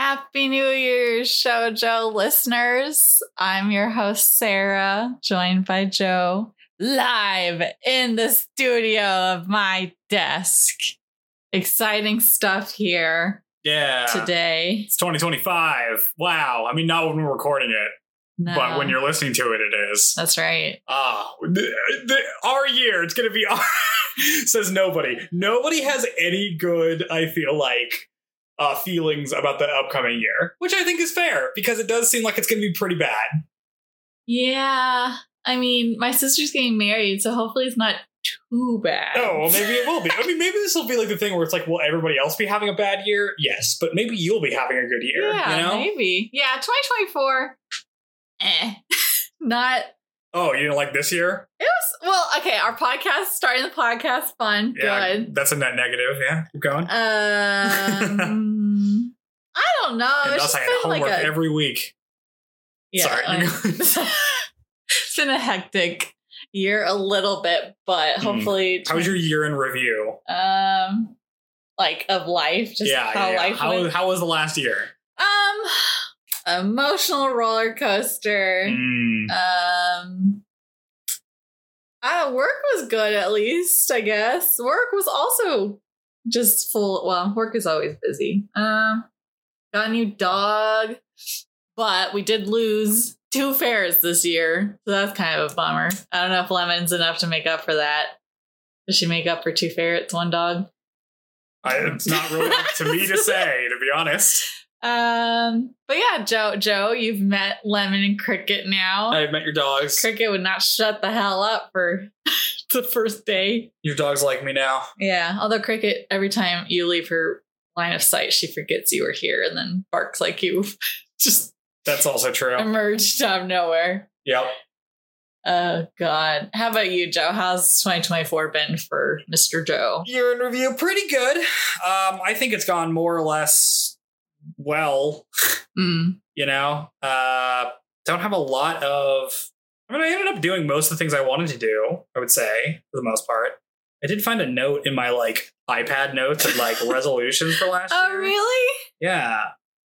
Happy New Year, Shoujo listeners. I'm your host, Sarah, joined by Joe, live in the studio of my desk. Exciting stuff here. Yeah. Today. It's 2025. Wow. I mean, not when we're recording it, but when you're listening to it, it is. That's right. Our year, it's going to be our, says nobody. Nobody has any good, I feel like, feelings about the upcoming year, which I think is fair because it does seem like it's going to be pretty bad. Yeah. I mean, my sister's getting married, so hopefully it's not too bad. Oh, well, maybe it will be. I mean, maybe this will be like the thing where it's like, will everybody else be having a bad year? Yes, but maybe you'll be having a good year. Yeah, you know? maybe. Yeah, 2024. Not. Oh, you didn't like this year? It was, well, okay, our podcast, starting the podcast, fun, Yeah, good. that's a net negative, yeah. Keep going. I don't know. And It's thus just I had been homework like every week. Yeah, Sorry. It's been a hectic year a little bit, but hopefully. How was your year in review? Like of life, just how life went. How was the last year? Emotional roller coaster. Work was good, at least, I guess. Work was also just full. Well, work is always busy. Got a new dog, but we did lose 2 fairs this year, so that's kind of a bummer. I don't know if Lemon's enough to make up for that. Does she make up for 2 ferrets, 1 dog? It's not really up to me to say, to be honest. But yeah, Joe, you've met Lemon and Cricket now. I've met your dogs. Cricket would not shut the hell up for the first day. Your dog's like me now. Yeah, although Cricket, every time you leave her line of sight, she forgets you were here and then barks like you just that's also true. Emerged out of nowhere. Yep. Oh, God. How about you, Joe? How's 2024 been for Mr. Joe? Year in review, pretty good. I think it's gone more or less well. You know? Don't have a lot of... I mean, I ended up doing most of the things I wanted to do, I would say, for the most part. I did find a note in my, like, iPad notes of, like, resolutions for last year. Oh, really? Yeah.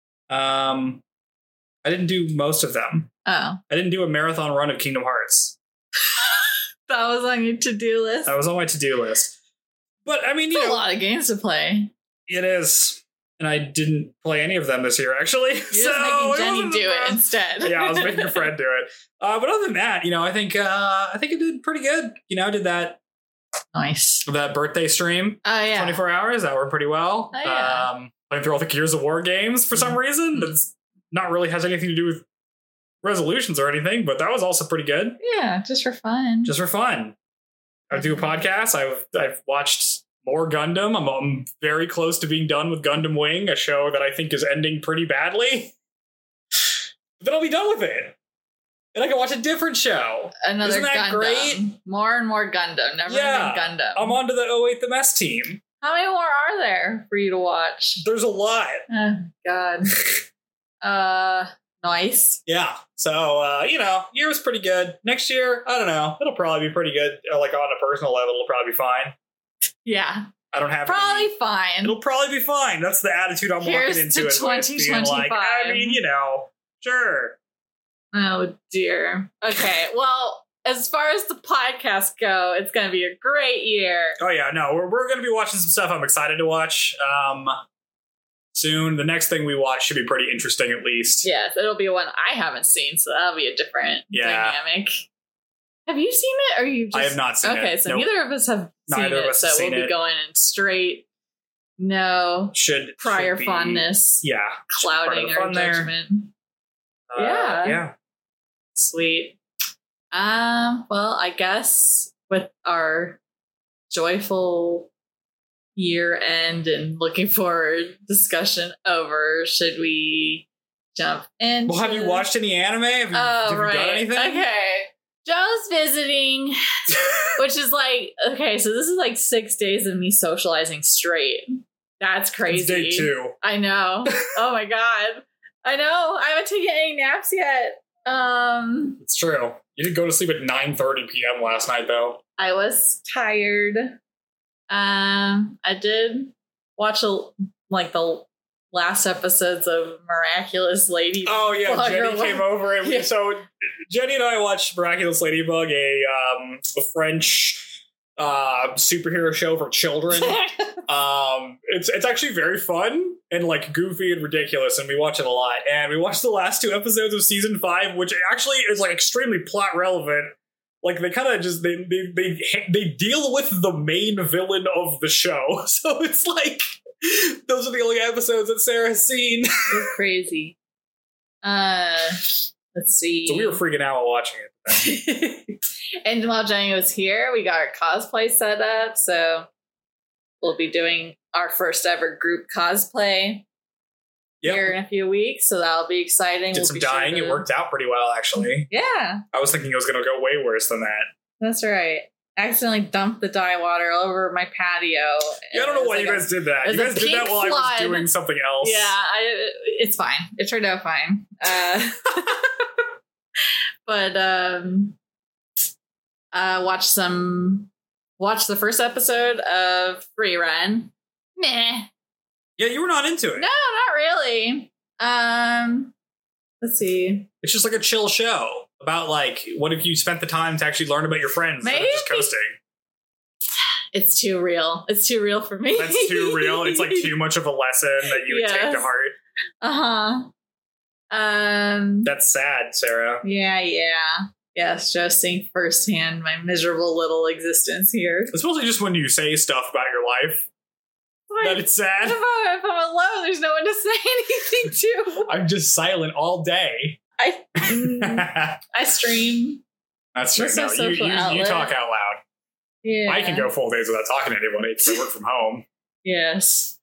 I didn't do most of them. Oh. I didn't do a marathon run of Kingdom Hearts. That was on your to-do list? That was on my to-do list. But, I mean, it's a lot of games to play. It is. And I didn't play any of them this year, actually. You're just making Jenny do it instead. Yeah, I was making a friend do it. But other than that, you know, I think it did pretty good. You know, I did that. Nice. That birthday stream. Oh, yeah. 24 hours. That worked pretty well. Oh, yeah. Playing through all the Gears of War games for some reason. That's not really has anything to do with resolutions or anything, but that was also pretty good. Yeah, just for fun. Just for fun. I do a podcast. I've watched more Gundam. I'm very close to being done with Gundam Wing, a show that I think is ending pretty badly. But then I'll be done with it. And I can watch a different show. Another Isn't that Gundam. great? More and more Gundam. Never ending Gundam. I'm on to the 08 The Mess team. How many more are there for you to watch? There's a lot. Oh, God. Nice. Yeah. So, you know, year was pretty good. Next year, I don't know. It'll probably be pretty good. Like, on a personal level, it'll probably be fine. Yeah. I don't have probably fine. It'll probably be fine. That's the attitude I'm walking into it with. Being like, I mean, you know, sure. Oh, dear. Okay. Well, as far as the podcast go, it's going to be a great year. Oh, yeah. No, we're going to be watching some stuff I'm excited to watch. Soon. The next thing we watch should be pretty interesting, at least. Yes, it'll be one I haven't seen, so that'll be a different dynamic. Have you seen it, or you just... I have not seen it. Okay, so neither of us have seen it, so we'll be going in straight, should prior fondness. Yeah. Clouding our judgment. Yeah. Sweet. Well, I guess with our joyful year end and looking forward discussion over, should we jump in? Well, have you watched any anime? Have you done anything? Okay. Joe's visiting, which is like, okay, so this is like 6 days of me socializing straight. That's crazy. It's day 2. I know. Oh my God. I know. I haven't taken any naps yet. It's true. You didn't go to sleep at 9:30 p.m. last night, though. I was tired. I did watch the last episodes of Miraculous Ladybug. Oh yeah, Jenny came over and so Jenny and I watched Miraculous Ladybug, a French superhero show for children. It's actually very fun and like goofy and ridiculous, and we watch it a lot. And we watched the last 2 episodes of season 5, which actually is like extremely plot relevant. Like they kind of just they deal with the main villain of the show, so it's like those are the only episodes that Sarah has seen. It's crazy. Let's see. So we were freaking out while watching it. And while Jenny was here, we got our cosplay set up, so we'll be doing our first ever group cosplay here in a few weeks, so that'll be exciting. Did some dyeing. It worked out pretty well, actually. Yeah. I was thinking it was going to go way worse than that. That's right. I accidentally dumped the dye water over my patio. Yeah, I don't know why you guys did that. You guys did that while I was doing something else. Yeah, it's fine. It turned out fine. But watch the first episode of Free Run. Meh. Yeah, you were not into it. No, not really. Let's see. It's just like a chill show about like, what if you spent the time to actually learn about your friends instead of just coasting? It's too real. It's too real for me. That's too real. It's like too much of a lesson that you would take to heart. That's sad, Sarah. Yeah. Yes, just seeing firsthand my miserable little existence here. It's mostly just when you say stuff about your life that it's sad. If I'm alone, there's no one to say anything to. I'm just silent all day. I stream. That's true. No, you talk out loud. Yeah. I can go full days without talking to anybody because I work from home. Yes.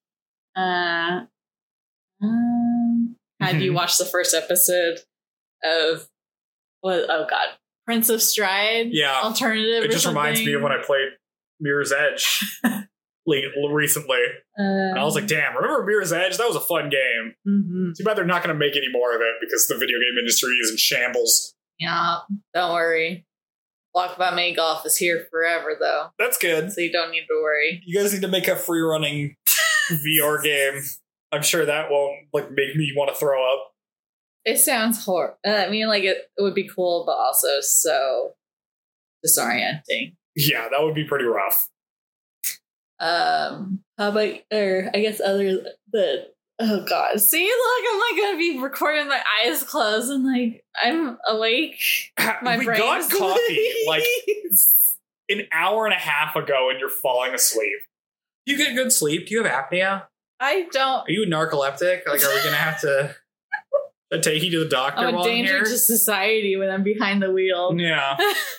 Had you watched the first episode of Prince of Stride? Yeah. Alternative. It just reminds me of when I played Mirror's Edge recently. And I was like, damn, remember Mirror's Edge? That was a fun game. Mm-hmm. Too bad they're not going to make any more of it because the video game industry is in shambles. Yeah, don't worry. Walkabout Mini Golf is here forever, though. That's good. So you don't need to worry. You guys need to make a free running VR game. I'm sure that won't make me want to throw up. It sounds horrible. I mean, it would be cool, but also so disorienting. Yeah, that would be pretty rough. How about, or I guess other than, oh god, see, look, I'm gonna be recording with my eyes closed and I'm awake. My brain got coffee an hour and a half ago and you're falling asleep. Do you get good sleep? Do you have apnea? I don't. Are you a narcoleptic? Are we gonna have to take you to the doctor? I'm a danger to society when I'm behind the wheel. Yeah.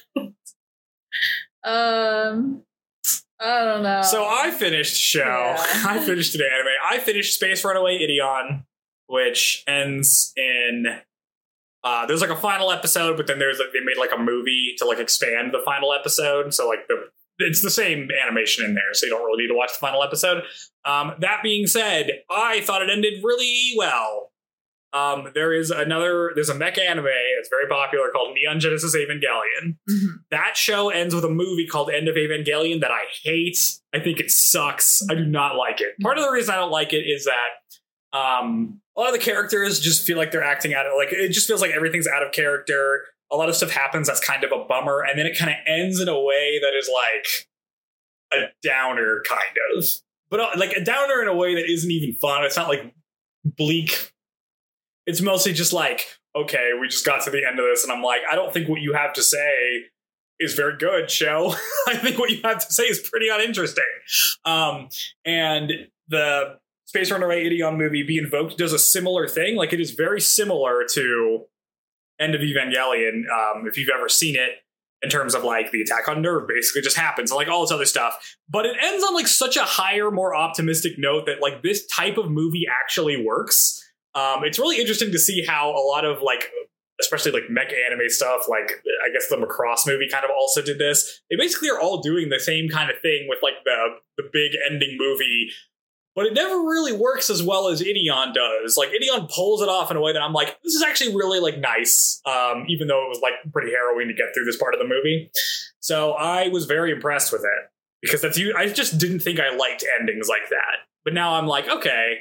I don't know. So I finished show. Yeah. I finished an anime. I finished Space Runaway Ideon, which ends in there's a final episode, but then they made a movie to expand the final episode. So it's the same animation in there, so you don't really need to watch the final episode. That being said, I thought it ended really well. There's a mecha anime that's very popular called Neon Genesis Evangelion. Mm-hmm. That show ends with a movie called End of Evangelion that I hate. I think it sucks. I do not like it. Part of the reason I don't like it is that a lot of the characters just feel like they're acting out of it just feels like everything's out of character. A lot of stuff happens that's kind of a bummer, and then it kind of ends in a way that is a downer, kind of. But a downer in a way that isn't even fun. It's not bleak. It's mostly just okay, we just got to the end of this, and I'm I don't think what you have to say is very good, show. I think what you have to say is pretty uninteresting. And the Space Runaway Ideon movie, Be Invoked, does a similar thing. It is very similar to End of Evangelion, if you've ever seen it, in terms of the attack on Nerve basically just happens, and all this other stuff. But it ends on such a higher, more optimistic note that this type of movie actually works. It's really interesting to see how a lot of especially mecha anime stuff, I guess the Macross movie kind of also did this. They basically are all doing the same kind of thing with the big ending movie, but it never really works as well as Ideon does. Ideon pulls it off in a way that I'm this is actually really nice, even though it was pretty harrowing to get through this part of the movie. So I was very impressed with it because I just didn't think I liked endings like that. But now I'm okay.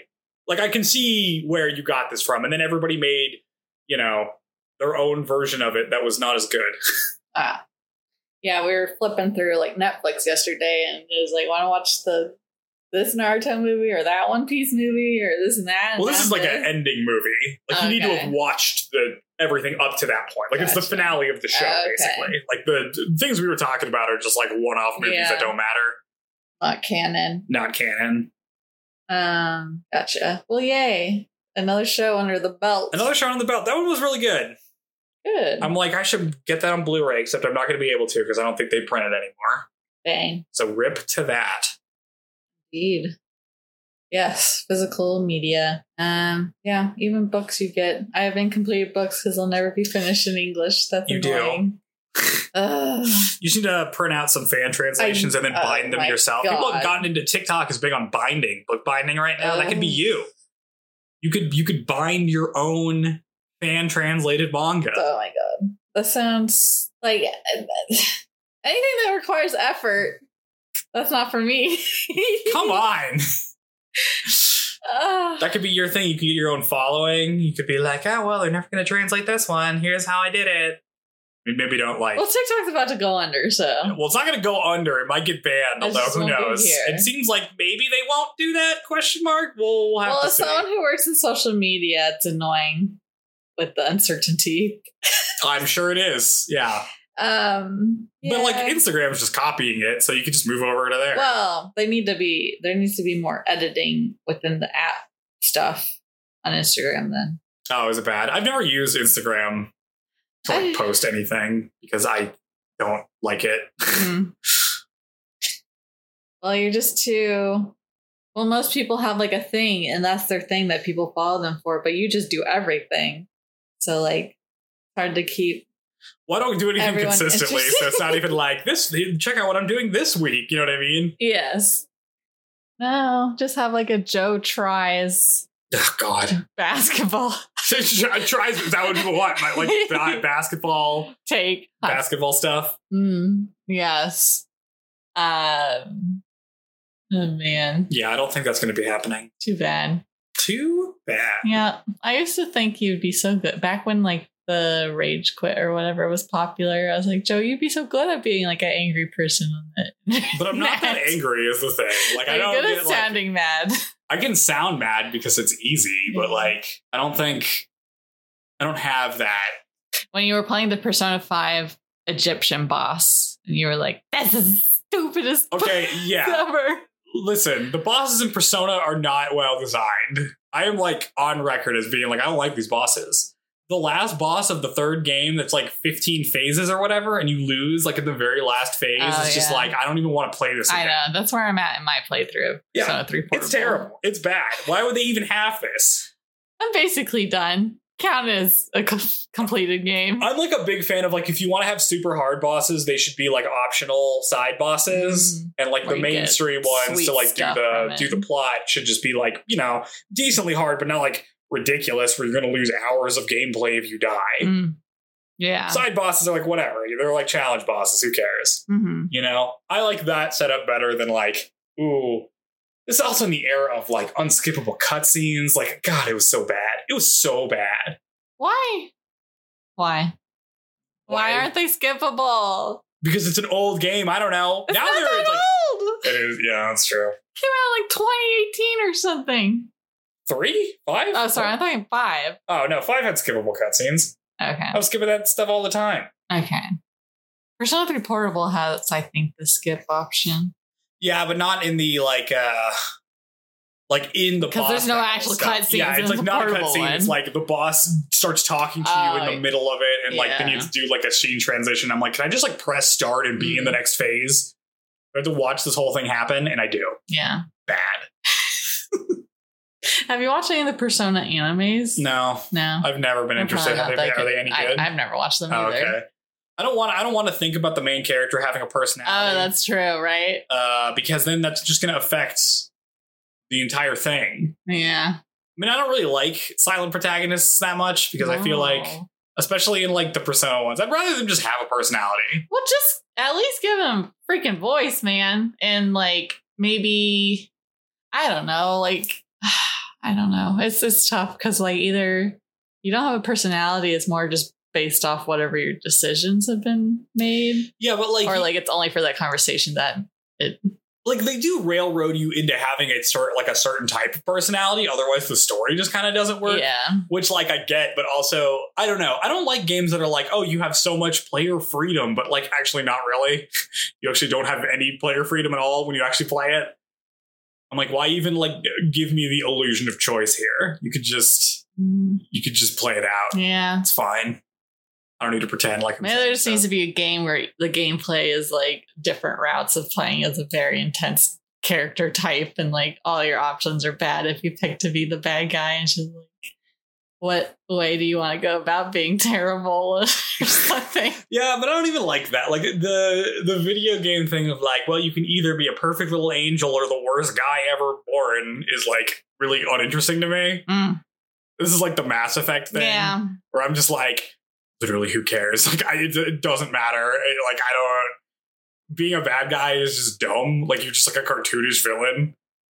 Like, I can see where you got this from. And then everybody made, their own version of it that was not as good. Yeah, we were flipping through like Netflix yesterday, and it was like, want to watch this Naruto movie or that One Piece movie or this and that? Well, this is like an ending movie. Like, you need to have watched everything up to that point. Like, it's the finale of the show, basically. Like, the things we were talking about are just like one-off movies that don't matter. Not canon. Not canon. Gotcha. Well, yay. Another show under the belt. That one was really good. Good. I'm like, I should get that on Blu-ray, except I'm not going to be able to because I don't think they print it anymore. Dang. So rip to that. Indeed. Yes, physical media. Yeah, even books you get. I have incomplete books because they'll never be finished in English. That's annoying. You just need to print out some fan translations and then bind them yourself. God. People have gotten into TikTok is big on binding, book binding right now. That could be you. You could bind your own fan translated manga. Oh my god. That sounds like anything that requires effort. That's not for me. Come on. That could be your thing. You could get your own following. You could be like, oh, well, they're never going to translate this one. Here's how I did it. Maybe don't like. Well, TikTok's about to go under, so. Well, it's not going to go under. It might get banned, although who knows? It seems like maybe they won't do that, question mark. We'll have to see. Well, as someone who works in social media, it's annoying with the uncertainty. I'm sure it is, yeah. But like Instagram's just copying it, so you can just move over to there. Well, there needs to be more editing within the app stuff on Instagram then. Oh, is it bad? I've never used Instagram to like post anything because I don't like it. Mm-hmm. Well, you're just too. Well, most people have like a thing, and that's their thing that people follow them for. But you just do everything, so like it's hard to keep. Well, I don't do anything consistently, so it's not even like this. Check out what I'm doing this week. You know what I mean? Yes. No, just have like a Joe tries. Oh God, basketball. Tries. That would be what? Like basketball take basketball stuff. Yes. Oh man. Yeah, I don't think that's going to be happening. Too bad. Yeah, I used to think you'd be so good back when like the Rage Quit or whatever was popular. I was like, Joe, you'd be so good at being like an angry person on it. But I'm not that angry is the thing. Like, I don't good at sounding mad. I can sound mad because it's easy, but like, I don't have that. When you were playing the Persona 5 Egyptian boss, and you were like, "This is stupidest." Okay, yeah. Ever. Listen, the bosses in Persona are not well designed. I am like on record as being like, I don't like these bosses. The last boss of the third game that's like 15 phases or whatever, and you lose like in the very last phase, it's just like, I don't even want to play this again. I know. That's where I'm at in my playthrough of Persona 3 Portable. It's terrible. It's bad. Why would they even have this? I'm basically done. Count as a completed game. I'm like a big fan of like, if you want to have super hard bosses, they should be like optional side bosses, and like the mainstream ones to like do the plot should just be like, decently hard, but not like ridiculous where you're going to lose hours of gameplay if you die. Yeah. Side bosses are like whatever. They're like challenge bosses. Who cares? I like that setup better than like, ooh. This is also in the era of like unskippable cutscenes. Like, God, it was so bad. It was so bad. Why? Why aren't they skippable? Because it's an old game. I don't know. It's not that old. It is. Yeah, that's true. Came out like 2018 or something. 3? 5? Oh, sorry. I'm thinking 5. Oh, no. 5 had skippable cutscenes. Okay. I was skipping that stuff all the time. Okay. Persona 3 Portable has, I think, the skip option. Yeah, but not in the like in the boss. Because there's no actual cutscenes. Yeah, it's like not a cutscene. It's like the boss starts talking to you in the middle of it, and like then you have to do like a scene transition. I'm like, can I just like press start and be in the next phase? I have to watch this whole thing happen, and I do. Yeah. Bad. Have you watched any of the Persona animes? No. I've never been interested. Are they any good? I've never watched them either. Okay. I don't want to think about the main character having a personality. Oh, that's true, right? Because then that's just going to affect the entire thing. Yeah. I mean, I don't really like silent protagonists that much because I feel like, especially in like the Persona ones, I'd rather them just have a personality. Well, just at least give them freaking voice, man. And like maybe, I don't know, like, I don't know. It's tough because like either you don't have a personality, it's more just based off whatever your decisions have been made. Yeah, but like, or like it's only for that conversation that it. Like they do railroad you into having a certain type of personality. Otherwise, the story just kind of doesn't work. Yeah, which like I get, but also I don't know. I don't like games that are like, oh, you have so much player freedom, but like actually not really. You actually don't have any player freedom at all when you actually play it. I'm like, why even like give me the illusion of choice here? You could just play it out. Yeah, it's fine. I don't need to pretend like. Maybe there just needs to be a game where the gameplay is like different routes of playing as a very intense character type, and like all your options are bad if you pick to be the bad guy, and just like, what way do you want to go about being terrible or something? Yeah, but I don't even like that. Like the video game thing of like, well, you can either be a perfect little angel or the worst guy ever born is like really uninteresting to me. This is like the Mass Effect thing, where I'm just like, literally, who cares? Like, it doesn't matter. Like, I don't. Being a bad guy is just dumb. Like, you're just like a cartoonish villain.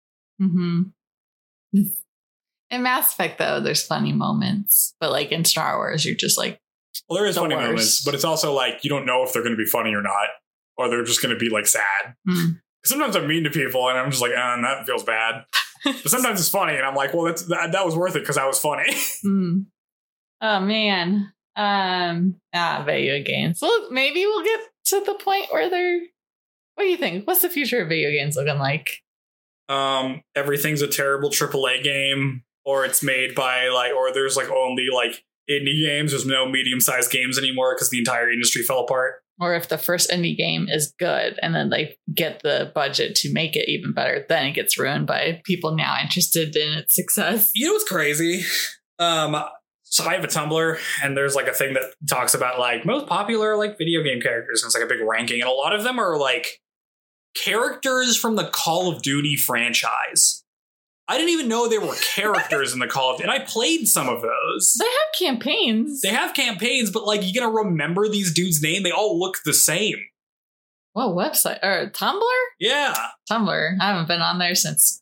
In Mass Effect, though, there's funny moments, but like in Star Wars, you're just like, well, there is funny moments, but it's also like you don't know if they're going to be funny or not, or they're just going to be like sad. Sometimes I'm mean to people, and I'm just like, that feels bad. But sometimes it's funny, and I'm like, well, that was worth it because I was funny. Oh man. Video games. Well, maybe we'll get to the point where what do you think? What's the future of video games looking like? Everything's a terrible AAA game, or it's made by or there's like only like indie games. There's no medium-sized games anymore because the entire industry fell apart. Or if the first indie game is good and then they get the budget to make it even better, then it gets ruined by people now interested in its success. You know what's crazy? So I have a Tumblr, and there's like a thing that talks about like most popular like video game characters, and it's like a big ranking, and a lot of them are like characters from the Call of Duty franchise. I didn't even know there were characters in the Call of Duty, and I played some of those. They have campaigns. But like, you gonna remember these dudes' name? They all look the same. What website? Or Tumblr? Yeah. Tumblr. I haven't been on there since.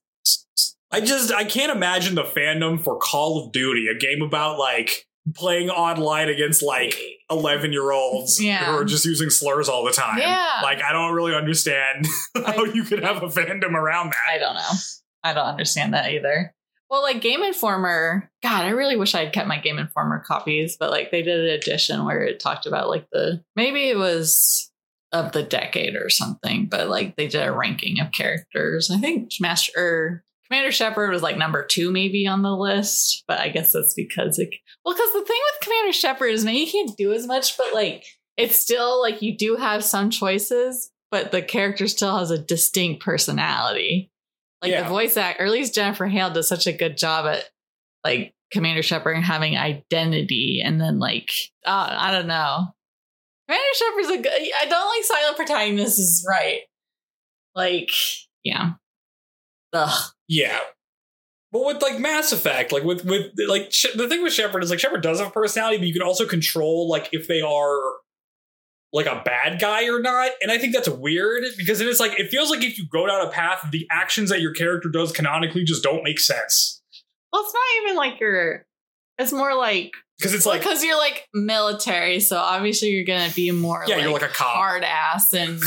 I can't imagine the fandom for Call of Duty, a game about like playing online against like 11-year-olds who are just using slurs all the time. Yeah. Like, I don't really understand how you could have a fandom around that. I don't know. I don't understand that either. Well, like Game Informer, God, I really wish I had kept my Game Informer copies, but like they did an edition where it talked about like maybe it was of the decade or something, but like they did a ranking of characters. I think Commander Shepard was like number 2 maybe on the list, but I guess that's because because the thing with Commander Shepard is maybe you can't do as much, but like it's still like you do have some choices, but the character still has a distinct personality. Like the voice actor, or at least Jennifer Hale does such a good job at like Commander Shepard having identity, and then like I don't know. Commander Shepard's a good. I don't like silent protagonist is right. Like yeah. Ugh. Yeah. But with like Mass Effect, like with like the thing with Shepard is like Shepard does have a personality, but you can also control like if they are like a bad guy or not. And I think that's weird because it is like it feels like if you go down a path, the actions that your character does canonically just don't make sense. Well, it's not even like it's more like because you're like military, so obviously you're gonna be more you're like a cop, hard ass and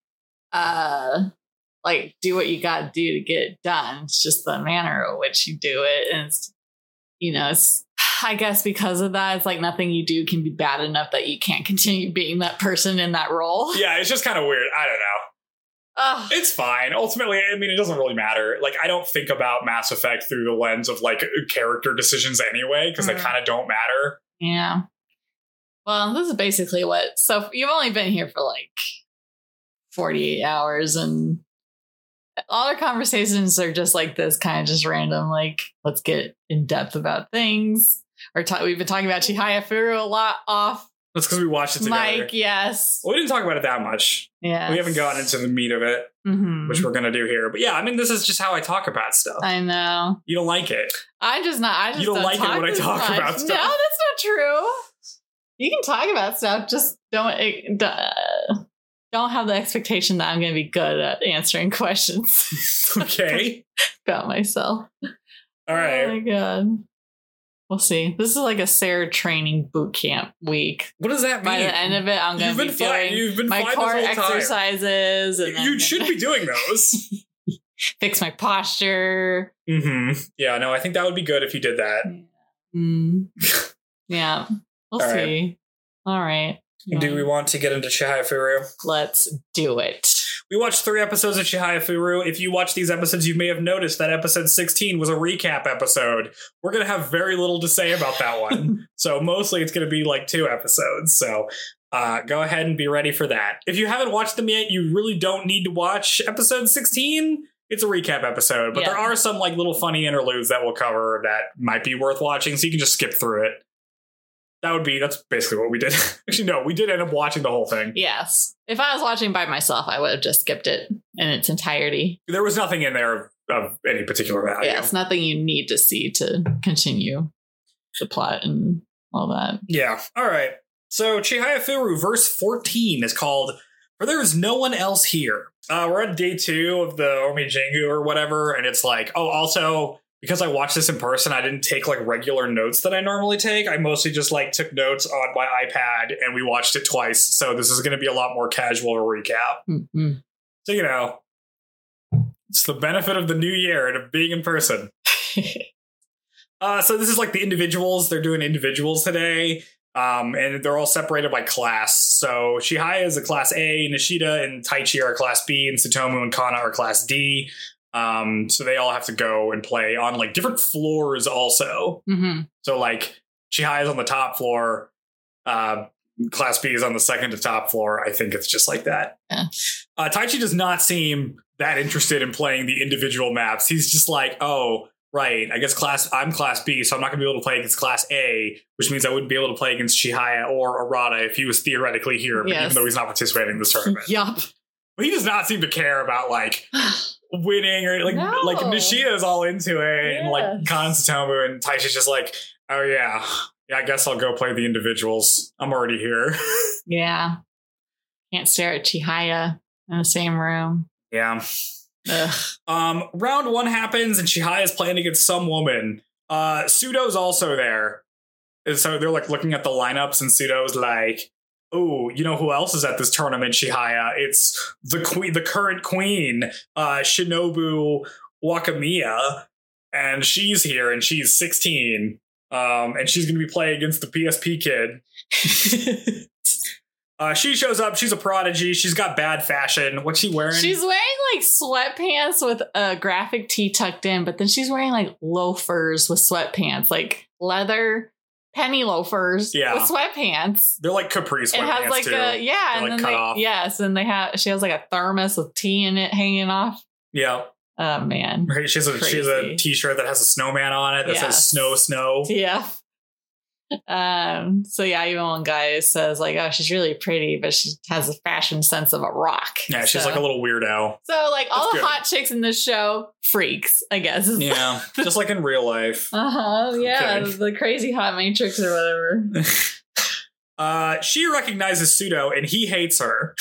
like do what you gotta do to get it done. It's just the manner in which you do it. And it's, it's, I guess because of that, it's like nothing you do can be bad enough that you can't continue being that person in that role. Yeah, it's just kind of weird. I don't know. It's fine. Ultimately, I mean, it doesn't really matter. Like, I don't think about Mass Effect through the lens of like character decisions anyway, because they kind of don't matter. Yeah. Well, this is basically so you've only been here for like 48 hours and all our conversations are just like this, kind of just random, like, let's get in depth about things. We've been talking about Chihaya Furu a lot off. That's because we watched it together. Mike, yes. Well, we didn't talk about it that much. Yeah. We haven't gotten into the meat of it, which we're going to do here. But yeah, I mean, this is just how I talk about stuff. I know. You don't like it. I'm just not. You don't like it when I talk about stuff. No, that's not true. You can talk about stuff. Just don't have the expectation that I'm going to be good at answering questions. Okay. about myself. All right. Oh my god. We'll see. This is like a Sarah training boot camp week. What does that mean? By the end of it, I'm going to be doing my core exercises. And you should be doing those. Fix my posture. Mm-hmm. Yeah, no, I think that would be good if you did that. Yeah. We'll see. All right. Do we want to get into Chihaya-Furu? Let's do it. We watched 3 episodes of Chihaya-Furu. If you watch these episodes, you may have noticed that episode 16 was a recap episode. We're going to have very little to say about that one. So mostly it's going to be like 2 episodes. So go ahead and be ready for that. If you haven't watched them yet, you really don't need to watch episode 16. It's a recap episode, but there are some like little funny interludes that we'll cover that might be worth watching. So you can just skip through it. That's basically what we did. Actually, no, we did end up watching the whole thing. Yes. If I was watching by myself, I would have just skipped it in its entirety. There was nothing in there of any particular value. Yeah, it's nothing you need to see to continue the plot and all that. Yeah. All right. So Chihaya-Furu verse 14 is called For There Is No One Else Here. We're at day 2 of the Omi Jingu or whatever. And it's like, oh, also, because I watched this in person, I didn't take like regular notes that I normally take. I mostly just like took notes on my iPad and we watched it twice. So this is going to be a lot more casual of a recap. Mm-hmm. So, you know, it's the benefit of the new year and of being in person. So this is like the individuals. They're doing individuals today. And they're all separated by class. So Chihaya is a class A, Nishida and Taichi are class B, and Tsutomu and Kana are class D. So they all have to go and play on like different floors also. Mm-hmm. So like Chihaya is on the top floor. Class B is on the second to top floor. I think it's just like that. Yeah. Taichi does not seem that interested in playing the individual maps. He's just like, oh, right. I guess I'm class B, so I'm not going to be able to play against class A, which means I wouldn't be able to play against Chihaya or Arata if he was theoretically here, but even though he's not participating in this tournament. Yup. But he does not seem to care about like winning or like Nishida is all into it, and like Kanzatomu and Taichi's just like, oh yeah, I guess I'll go play the individuals. I'm already here. Yeah, can't stare at Chihaya in the same room. Yeah. Round 1 happens and Chihaya is playing against some woman. Sudo's also there, and so they're like looking at the lineups, and Sudo's like, oh, you know who else is at this tournament, Chihaya? It's the current queen, Shinobu Wakamiya, and she's here, and she's 16, and she's going to be playing against the PSP kid. She shows up. She's a prodigy. She's got bad fashion. What's she wearing? She's wearing like sweatpants with a graphic tee tucked in, but then she's wearing like loafers with sweatpants, like leather penny loafers with sweatpants. They're like Capri sweatpants. It has like too. and like then cut off. Yes, and she has like a thermos with tea in it hanging off. Yeah. Oh man. She has a t-shirt that has a snowman on it that says snow. Yeah. So yeah, even one guy says like, oh, she's really pretty, but she has a fashion sense of a rock. Yeah, she's like a little weirdo. So like all the hot chicks in this show, freaks, I guess. Yeah, just like in real life. Yeah, okay. The crazy hot matrix or whatever. She recognizes Sudo and he hates her.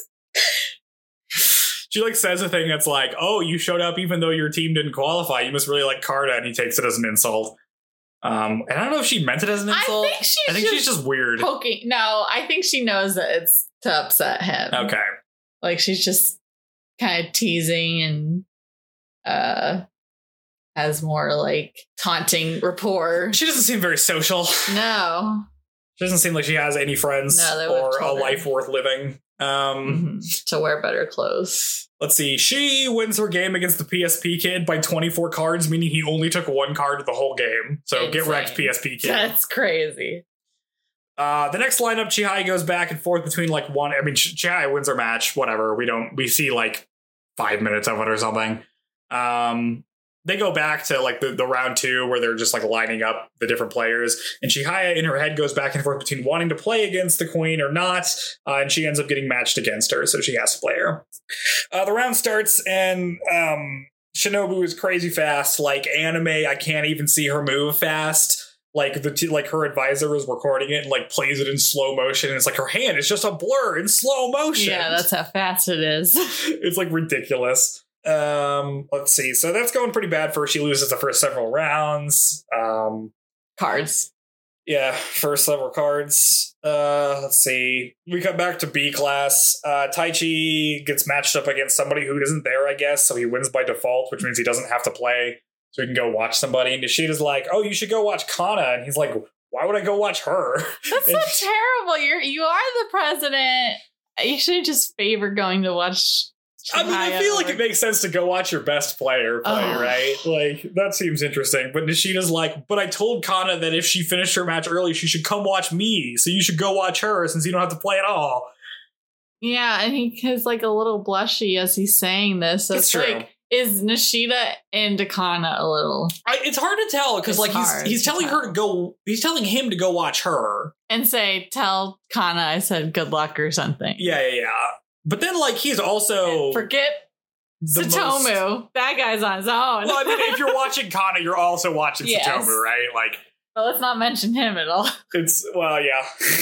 She like says a thing that's like, oh, you showed up even though your team didn't qualify. You must really like Carta, and he takes it as an insult. And I don't know if she meant it as an insult. I think she's just weird. Poking. No, I think she knows that it's to upset him. Okay. Like she's just kind of teasing and has more like taunting rapport. She doesn't seem very social. No. She doesn't seem like she has any friends or a life worth living. To wear better clothes. Let's see. She wins her game against the PSP kid by 24 cards, meaning he only took 1 card the whole game. So insane. Get wrecked, PSP kid. That's crazy. The next lineup, Chihaya goes back and forth between like one. I mean, Chihaya wins her match. Whatever. We see like 5 minutes of it or something. They go back to like the round 2 where they're just like lining up the different players, and Chihaya in her head goes back and forth between wanting to play against the queen or not, and she ends up getting matched against her, so she has to play her. The round starts, and Shinobu is crazy fast, like anime. I can't even see her move fast. Like like her advisor is recording it and like plays it in slow motion, and it's like her hand is just a blur in slow motion. Yeah, that's how fast it is. It's like ridiculous. Let's see. So that's going pretty bad for her. She loses the first several rounds. Cards. Yeah, first several cards. Let's see. We come back to B class. Taichi gets matched up against somebody who isn't there, I guess. So he wins by default, which means he doesn't have to play. So he can go watch somebody. And Nishida's like, oh, you should go watch Kana. And he's like, why would I go watch her? That's so terrible. You are the president. You should just favor going to watch. I mean, I feel like it makes sense to go watch your best player play, right? Like, that seems interesting. But Nishida's like, but I told Kana that if she finished her match early, she should come watch me. So you should go watch her since you don't have to play at all. Yeah, and he's like a little blushy as he's saying this. So That's true. Like, is Nishida into Kana a little? It's hard to tell because like he's telling her to go. He's telling him to go watch her and say, "Tell Kana I said good luck" or something. Yeah. But then like he's also forget Satomu. That guy's on his own. Well, I mean, if you're watching Kana, you're also watching Satomu, right? Like, well, let's not mention him at all. Yeah.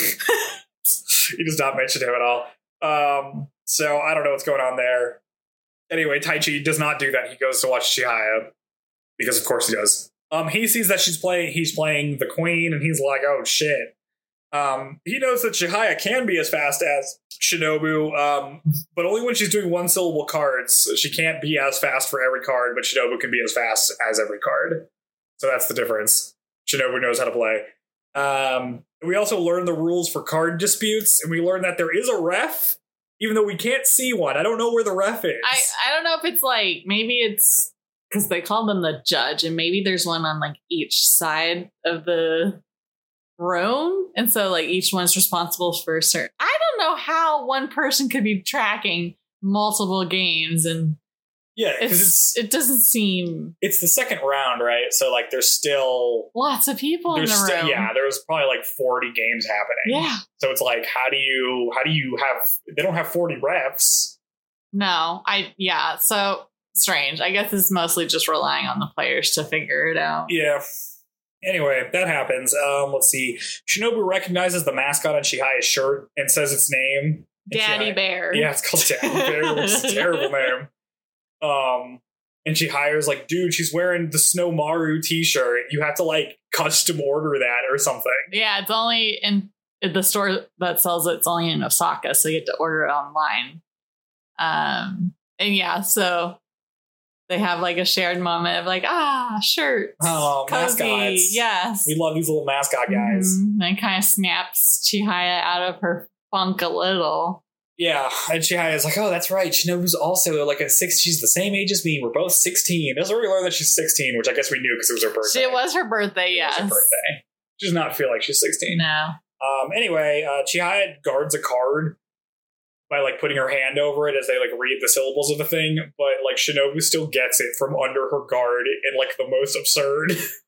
He does not mention him at all. So I don't know what's going on there. Anyway, Taichi does not do that. He goes to watch Chihaya because, of course, he does. He sees that he's playing the queen, and he's like, "Oh shit!" He knows that Chihaya can be as fast as Shinobu, but only when she's doing one-syllable cards. She can't be as fast for every card, but Shinobu can be as fast as every card. So that's the difference. Shinobu knows how to play. We also learn the rules for card disputes, and we learn that there is a ref. Even though we can't see one. I don't know where the ref is. I don't know if it's like, maybe it's because they call them the judge, and maybe there's one on like each side of the room. And so like each one's responsible for a certain. I don't know how one person could be tracking multiple games. And yeah, because it doesn't seem. It's the second round, right? So like there's still lots of people in the room. Yeah, there was probably like 40 games happening. Yeah. So it's like, how do you have, they don't have 40 refs. No, so strange. I guess it's mostly just relying on the players to figure it out. Yeah. Anyway, that happens. Let's see. Shinobu recognizes the mascot on Chihaya's shirt and says its name. Daddy Bear. Yeah, it's called Daddy Bear, which is a terrible name. And Chihaya's like, dude, she's wearing the Snowmaru t-shirt. You have to like custom order that or something. Yeah, it's only in the store that sells it. It's only in Osaka, so you have to order it online. And yeah, so they have like a shared moment of like, shirts. Oh, cozy, mascots. Yes. We love these little mascot guys. Mm-hmm. And it kind of snaps Chihaya out of her funk a little. Yeah, and Chihaya's like, oh, that's right. Shinobu's also like she's the same age as me. We're both 16. It was already learned that she's 16, which I guess we knew because it was her birthday. It was her birthday, yes. It was her birthday. She does not feel like she's 16. No. Anyway, Chihaya guards a card by like putting her hand over it as they like read the syllables of the thing, but like Shinobu still gets it from under her guard in like the most absurd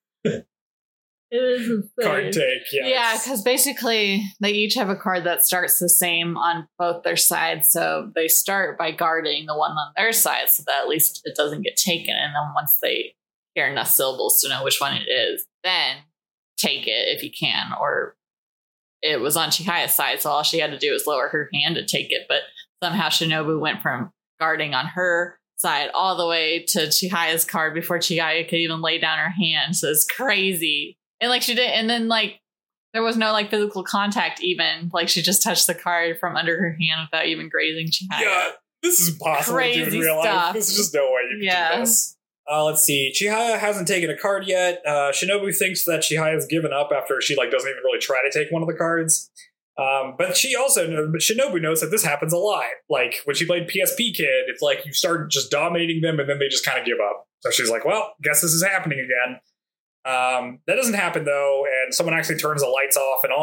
it is insane. Card take. Yeah, because basically they each have a card that starts the same on both their sides, so they start by guarding the one on their side so that at least it doesn't get taken, and then once they hear enough syllables to know which one it is, then take it if you can. Or it was on Chihaya's side, so all she had to do was lower her hand to take it, but somehow Shinobu went from guarding on her side all the way to Chihaya's card before Chihaya could even lay down her hand. So it's crazy. And like she did, and then like there was no like physical contact even. Like she just touched the card from under her hand without even grazing Chihaya. Yeah, this is impossible to do in real life. There's just no way you can do this. Let's see. Chihaya hasn't taken a card yet. Shinobu thinks that Chihaya's given up after she like doesn't even really try to take one of the cards. But Shinobu knows that this happens a lot. Like when she played PSP Kid, it's like you start just dominating them and then they just kind of give up. So she's like, well, guess this is happening again. That doesn't happen though, and someone actually turns the lights off and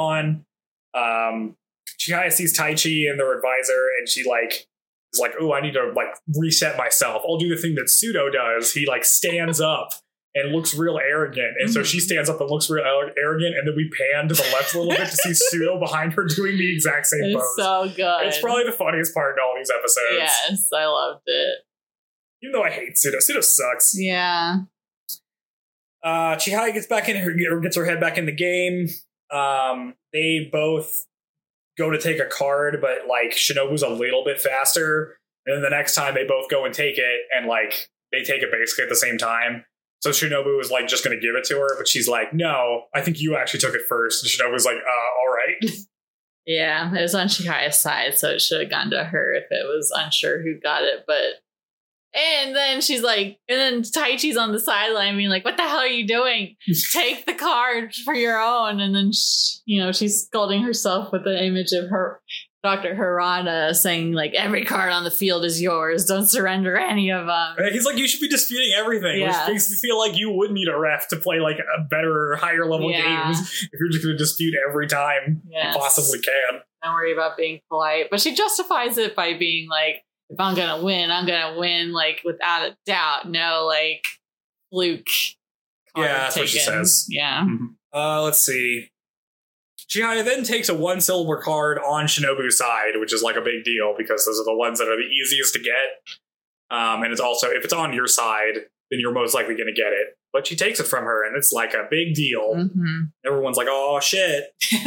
on. Chihaya sees Taichi and their advisor, and she like is like, oh, I need to like reset myself. I'll do the thing that Pseudo does. He like stands up and looks real arrogant, and so she stands up and looks real arrogant, and then we pan to the left a little bit to see Pseudo behind her doing the exact same pose. It's so good. It's probably the funniest part in all these episodes. Yes, I loved it. Even though I hate Pseudo. Pseudo sucks. Yeah. Chihaya gets her head back in the game. They both go to take a card, but like Shinobu's a little bit faster. And then the next time they both go and take it, and like they take it basically at the same time. So Shinobu was like just going to give it to her, but she's like, no, I think you actually took it first. And Shinobu was like, all right. Yeah, it was on Chihaya's side, so it should have gone to her if it was unsure who got it. And then she's like, and then Taichi's on the sideline being like, what the hell are you doing? Take the card for your own. And then, she's scolding herself with the image of her Dr. Harada saying, like, every card on the field is yours. Don't surrender any of them. He's like, you should be disputing everything, which makes me feel like you would need a ref to play, like, a better, higher level games if you're just going to dispute every time you possibly can. Don't worry about being polite. But she justifies it by being like, if I'm going to win, like, without a doubt. No, like, fluke card that's taken. what she says. Yeah. Mm-hmm. Let's see. Chihaya then takes a 1-syllable card on Shinobu's side, which is like a big deal because those are the ones that are the easiest to get. And it's also, if it's on your side, then you're most likely going to get it. But she takes it from her, and it's like a big deal. Mm-hmm. Everyone's like, oh, shit.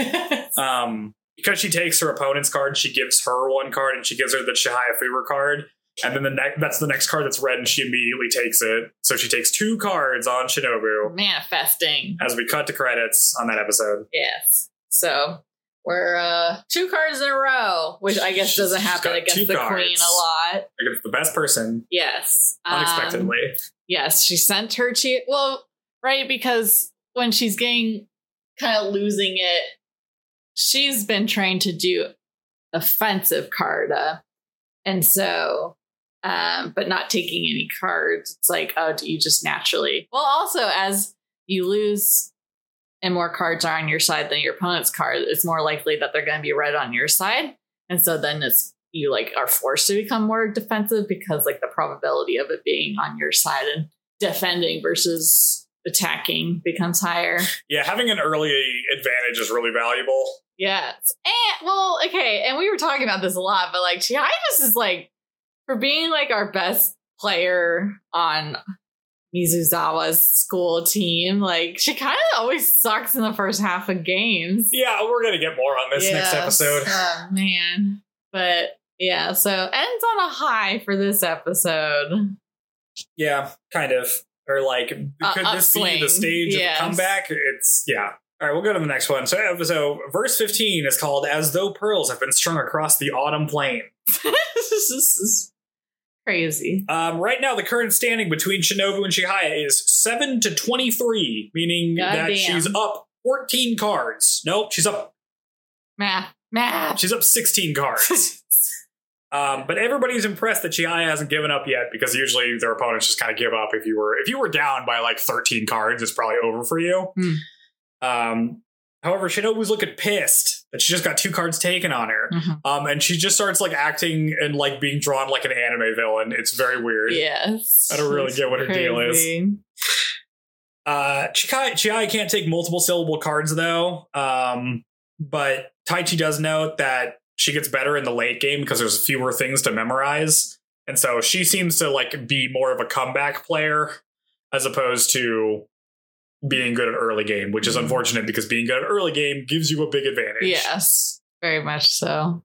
Because she takes her opponent's card, she gives her one card, and she gives her the Chihaya Furu card. And then that's the next card that's red, and she immediately takes it. So she takes 2 cards on Shinobu. Manifesting. As we cut to credits on that episode. Yes. So we're 2 cards in a row, which I guess doesn't happen against the queen a lot. Against the best person. Yes. Unexpectedly. Yes, she sent her right, because when she's getting kind of losing it, she's been trained to do offensive card. And so, but not taking any cards. It's like, oh, do you just naturally? Well, also, as you lose and more cards are on your side than your opponent's card, it's more likely that they're going to be red on your side. And so then you like are forced to become more defensive because like the probability of it being on your side and defending versus attacking becomes higher. Yeah, having an early advantage is really valuable. Yes. And we were talking about this a lot, but like Chihaya just is like, for being like our best player on Mizuzawa's school team, like she kind of always sucks in the first half of games. Yeah, we're gonna get more on this next episode. Oh man. But yeah, so ends on a high for this episode. Yeah, kind of. Or like, could this be the stage of the comeback? All right, we'll go to the next one. So verse 15 is called As Though Pearls Have Been Strung Across the Autumn Plain. This is crazy. Right now, the current standing between Shinobu and Chihaya is 7-23, meaning that she's up 14 cards. Nope, she's up... Math. She's up 16 cards. But everybody's impressed that Chihaya hasn't given up yet, because usually their opponents just kind of give up. If you were down by like 13 cards, it's probably over for you. However, Shinobu's looking pissed that she just got 2 cards taken on her. Mm-hmm. And she just starts like acting and like being drawn like an anime villain. It's very weird. Yes. I don't really get what her deal is. Chihaya can't take multiple syllable cards though. But Taichi does note that she gets better in the late game because there's fewer things to memorize. And so she seems to like be more of a comeback player as opposed to being good at early game, which is unfortunate because being good at early game gives you a big advantage. Yes, very much so.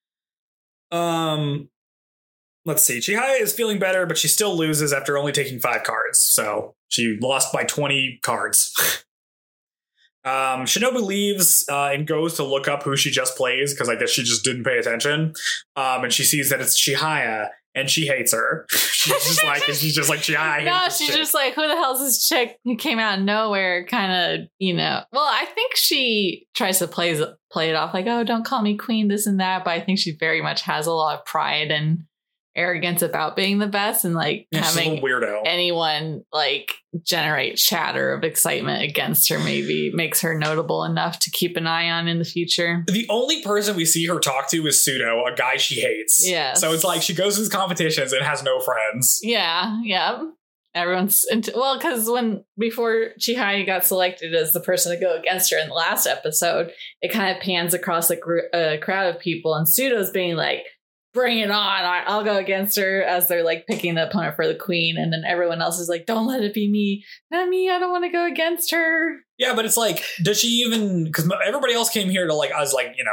Let's see. Chihaya is feeling better, but she still loses after only taking 5 cards. So she lost by 20 cards. Shinobu leaves and goes to look up who she just plays because I guess she just didn't pay attention. And she sees that it's Chihaya and she hates her. She's just like Chihaya. No, she's just like, who the hell's this chick who came out of nowhere? Kind of, Well, I think she tries to play it off like, oh, don't call me queen, this and that. But I think she very much has a lot of pride and arrogance about being the best, and like having weirdo anyone like generate chatter of excitement against her maybe makes her notable enough to keep an eye on in the future. The only person we see her talk to is Pseudo, a guy she hates. Yeah. So it's like she goes to these competitions and has no friends. Yeah. Everyone's because before Chihaya got selected as the person to go against her in the last episode, it kind of pans across a crowd of people, and Pseudo's being like, bring it on, I'll go against her, as they're like picking the opponent for the queen, and then everyone else is like, don't let it be me, not me, I don't want to go against her. Yeah, but it's like, does she even, because everybody else came here to like, I was like,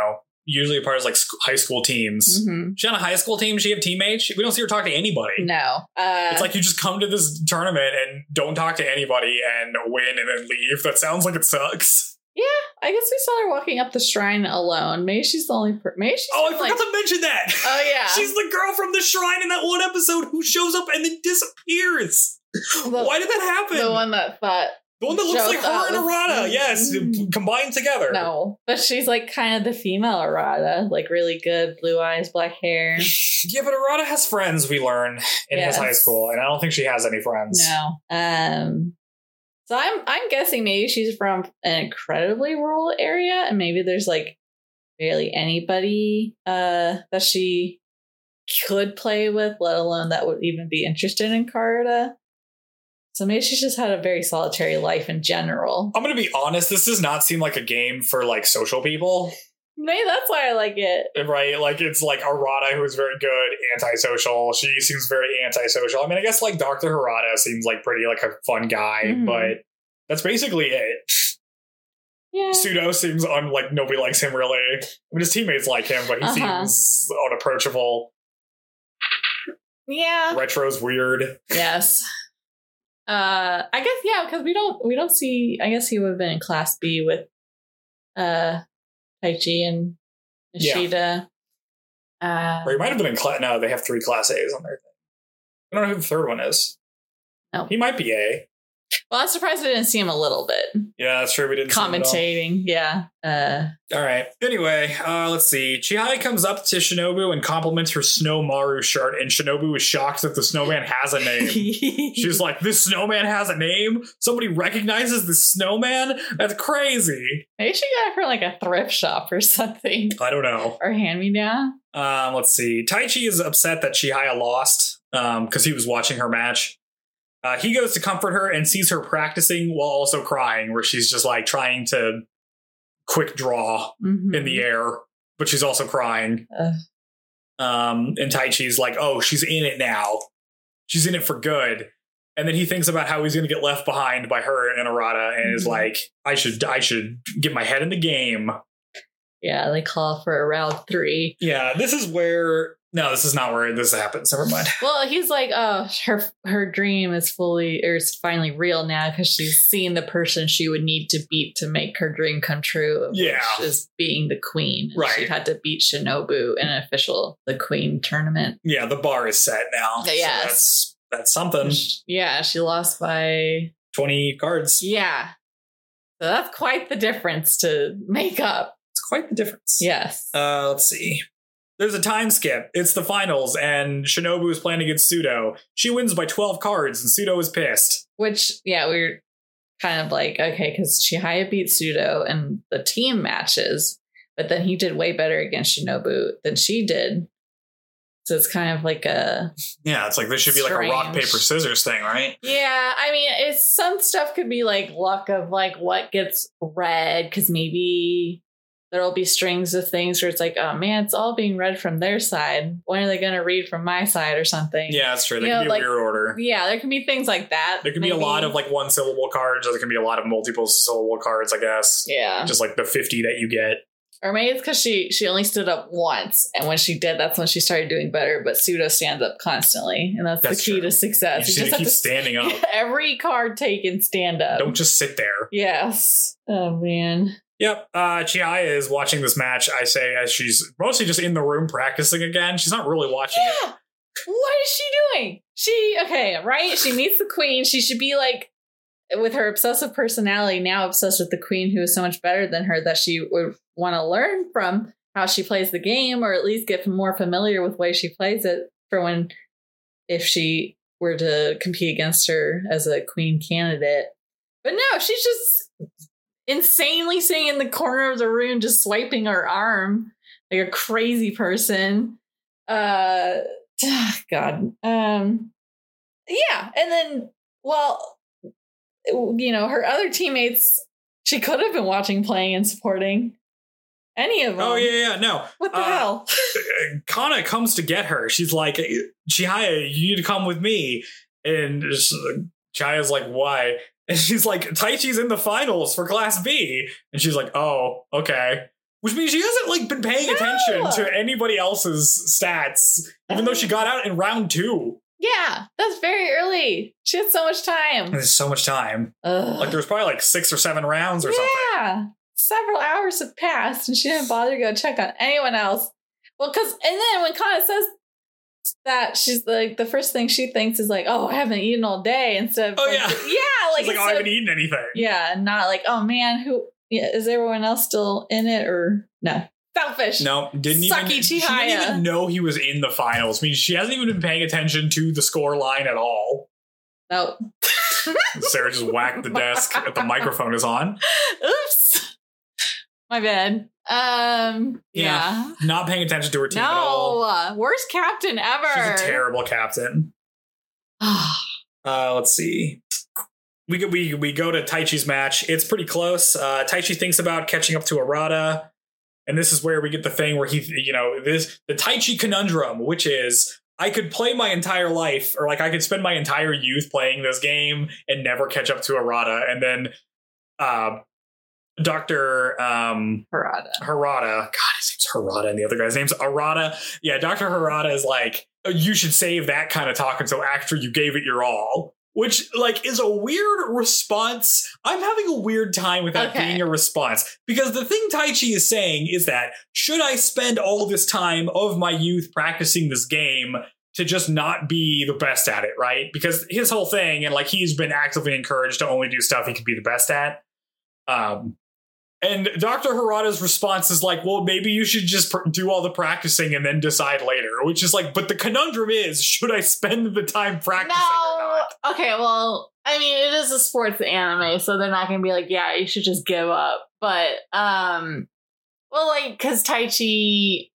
usually a part of like high school teams. Mm-hmm. She's on a high school team. She have teammates. We don't see her talk to anybody. No. It's like you just come to this tournament and don't talk to anybody and win and then leave. That sounds like it sucks. Yeah, I guess we saw her walking up the shrine alone. Maybe she's the only maybe she's I forgot to mention that. Oh, yeah. She's the girl from the shrine in that one episode who shows up and then disappears. Why did that happen? The one that thought... The one that looks like her and Arata. Yes, combined together. No, but she's like kind of the female Arata. Like really good blue eyes, black hair. Yeah, but Arata has friends, we learn, in his high school. And I don't think she has any friends. No. So I'm guessing maybe she's from an incredibly rural area, and maybe there's like barely anybody that she could play with, let alone that would even be interested in Karada. So maybe she's just had a very solitary life in general. I'm going to be honest, this does not seem like a game for like social people. Maybe that's why I like it. Right? Like it's like Arata, who is very good, antisocial. She seems very antisocial. I mean, I guess like Dr. Harada seems like pretty like a fun guy, but that's basically it. Yeah. Pseudo seems like nobody likes him really. I mean, his teammates like him, but he seems unapproachable. Yeah. Retro's weird. Yes. I guess because we don't see. I guess he would have been in Class B with Taichi and Ishida. Or he might have been in class. No, they have 3 Class A's on their thing. I don't know who the third one is. No, he might be A. Well, I'm surprised we didn't see him a little bit. Yeah, that's true. We didn't commentating. See him yeah. All right. Anyway, let's see. Chihaya comes up to Shinobu and compliments her Snow Maru shirt, and Shinobu is shocked that the snowman has a name. She's like, "This snowman has a name? Somebody recognizes this snowman? That's crazy." Maybe she got it from like a thrift shop or something. I don't know. Or hand me down. Let's see. Taichi is upset that Chihaya lost because he was watching her match. He goes to comfort her and sees her practicing while also crying, where she's just like trying to quick draw in the air, but she's also crying. And Taichi's like, "Oh, she's in it now. She's in it for good." And then he thinks about how he's going to get left behind by her and Arata, and is like, I should get my head in the game. Yeah, they call for a round 3. Yeah, this is where... No, this is not where this happens. Never mind. Well, he's like, oh, her dream is finally real now because she's seen the person she would need to beat to make her dream come true. Yeah. Which is being the queen. Right. She had to beat Shinobu in an official The Queen tournament. Yeah, the bar is set now. Yes. So that's something. Yeah, she lost by 20 cards. Yeah. So that's quite the difference to make up. It's quite the difference. Yes. Let's see. There's a time skip. It's the finals, and Shinobu is playing against Pseudo. She wins by 12 cards, and Pseudo is pissed. Which, yeah, we were kind of like, okay, because Chihaya beat Pseudo in the team matches, but then he did way better against Shinobu than she did. So it's kind of like a... Yeah, it's like this should be like a rock, paper, scissors thing, right? Yeah, I mean, some stuff could be like luck of like what gets read, because maybe... There'll be strings of things where it's like, oh man, it's all being read from their side. When are they going to read from my side or something? Yeah, that's true. There can be a weird order. Yeah, there can be things like that. There can be a lot of like 1-syllable cards, or there can be a lot of multiple syllable cards, I guess. Yeah. Just like the 50 that you get. Or maybe it's because she only stood up once, and when she did, that's when she started doing better. But Pseudo stands up constantly, and that's the key to success. You just have to keep standing up. Every card taken, stand up. Don't just sit there. Yes. Oh, man. Yep. Chihaya is watching this match, I say, as she's mostly just in the room practicing again. She's not really watching it. What is she doing? She meets the queen. She should be like, with her obsessive personality, now obsessed with the queen who is so much better than her, that she would want to learn from how she plays the game, or at least get more familiar with the way she plays it for if she were to compete against her as a queen candidate. But no, she's just insanely sitting in the corner of the room, just swiping her arm like a crazy person. God. Yeah. And then, well, her other teammates, she could have been watching, playing, and supporting any of them. Oh, yeah. No. What the hell? Kana comes to get her. She's like, Chihaya, you need to come with me. And Chihaya's like, why? And she's like, Taichi's in the finals for Class B. And she's like, oh, okay. Which means she hasn't like been paying attention to anybody else's stats, even though she got out in round 2. Yeah, that's very early. She had so much time. There's so much time. Ugh. Like there was probably like 6 or 7 rounds or something. Yeah. Several hours have passed and she didn't bother to go check on anyone else. Well, and then when Kana says that, she's like, the first thing she thinks is like, oh, I haven't eaten all day, instead of yeah. Like, oh, I haven't eaten anything. Yeah, not like, oh man, is everyone else still in it, or no? Selfish. No, she didn't even know he was in the finals. I mean, she hasn't even been paying attention to the score line at all. Nope. Sarah just whacked the desk that the microphone is on. Oops. My bad. Yeah. Not paying attention to her team at all. No, worst captain ever. She's a terrible captain. Let's see. We go to Taichi's match. It's pretty close. Taichi thinks about catching up to Arata. And this is where we get the thing where the Taichi conundrum, which is I could play my entire life, or like I could spend my entire youth playing this game and never catch up to Arata. And then Dr. Harada. God, his name's Harada and the other guy's name's Arata. Yeah, Dr. Harada is like, you should save that kind of talk until after you gave it your all. Which, like, is a weird response. I'm having a weird time with that being a response. Because the thing Taichi is saying is that, should I spend all this time of my youth practicing this game to just not be the best at it, right? Because his whole thing, and, like, he's been actively encouraged to only do stuff he can be the best at. And Dr. Harada's response is like, well, maybe you should just do all the practicing and then decide later. Which is like, but the conundrum is, should I spend the time practicing or not? Okay, well, I mean, it is a sports anime, so they're not going to be like, yeah, you should just give up. But, well, like, because Taichi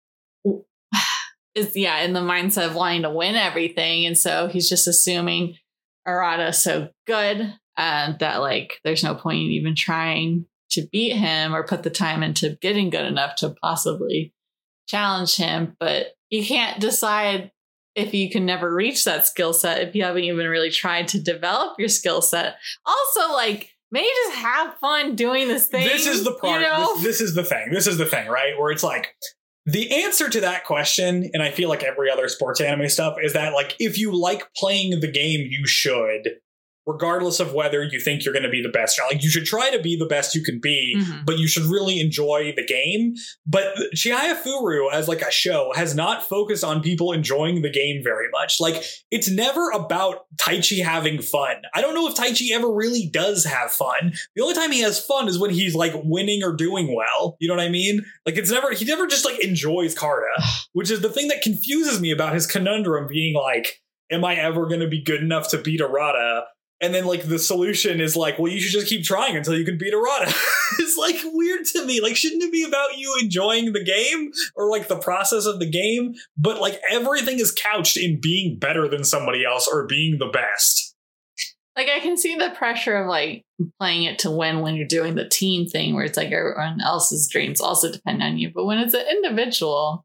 is, in the mindset of wanting to win everything. And so he's just assuming Arata's so good that, like, there's no point in even trying to beat him or put the time into getting good enough to possibly challenge him. But you can't decide if you can never reach that skill set if you haven't even really tried to develop your skill set. Also, like, maybe just have fun doing this thing. This is the part. This is the thing. This is the thing, right? Where it's like, the answer to that question, and I feel like every other sports anime stuff, is that, like, if you like playing the game, you should, regardless of whether you think you're going to be the best. Like, you should try to be the best you can be, but you should really enjoy the game. But Chihaya Furu, as like a show, has not focused on people enjoying the game very much. Like, it's never about Taichi having fun. I don't know if Taichi ever really does have fun. The only time he has fun is when he's like winning or doing well. You know what I mean? Like, he never just like enjoys Karta, which is the thing that confuses me about his conundrum being like, am I ever going to be good enough to beat Arata? And then, like, the solution is like, well, you should just keep trying until you can beat Arata. It's, like, weird to me. Like, shouldn't it be about you enjoying the game or, like, the process of the game? But, like, everything is couched in being better than somebody else or being the best. Like, I can see the pressure of, like, playing it to win when you're doing the team thing where it's like everyone else's dreams also depend on you. But when it's an individual,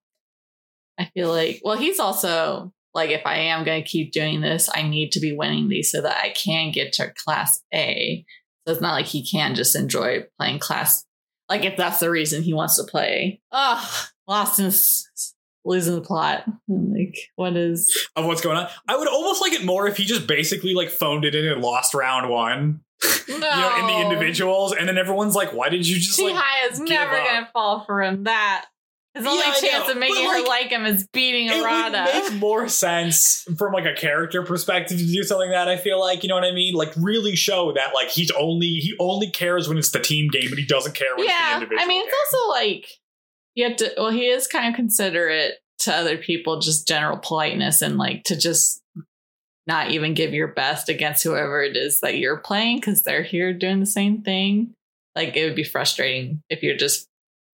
I feel like, well, he's also... like, if I am going to keep doing this, I need to be winning these so that I can get to Class A. So it's not like he can just enjoy playing Class. Like, if that's the reason he wants to play. Lost in losing the plot. Like, what is... of what's going on? I would almost like it more if he just basically, like, phoned it in and lost round 1. No. You know, in the individuals. And then everyone's like, why did you just, like, Chihiya's never going to fall for him. His only chance of making her like him is beating Arata. It would make more sense from, like, a character perspective to do something like that, I feel like, you know what I mean? Like, really show that, like, he only cares when it's the team game, but he doesn't care when it's the individual I mean, it's game. also, like, you have to, well, he is kind of considerate to other people, just general politeness, and, like, to just not even give your best against whoever it is that you're playing, because they're here doing the same thing. Like, it would be frustrating if you're just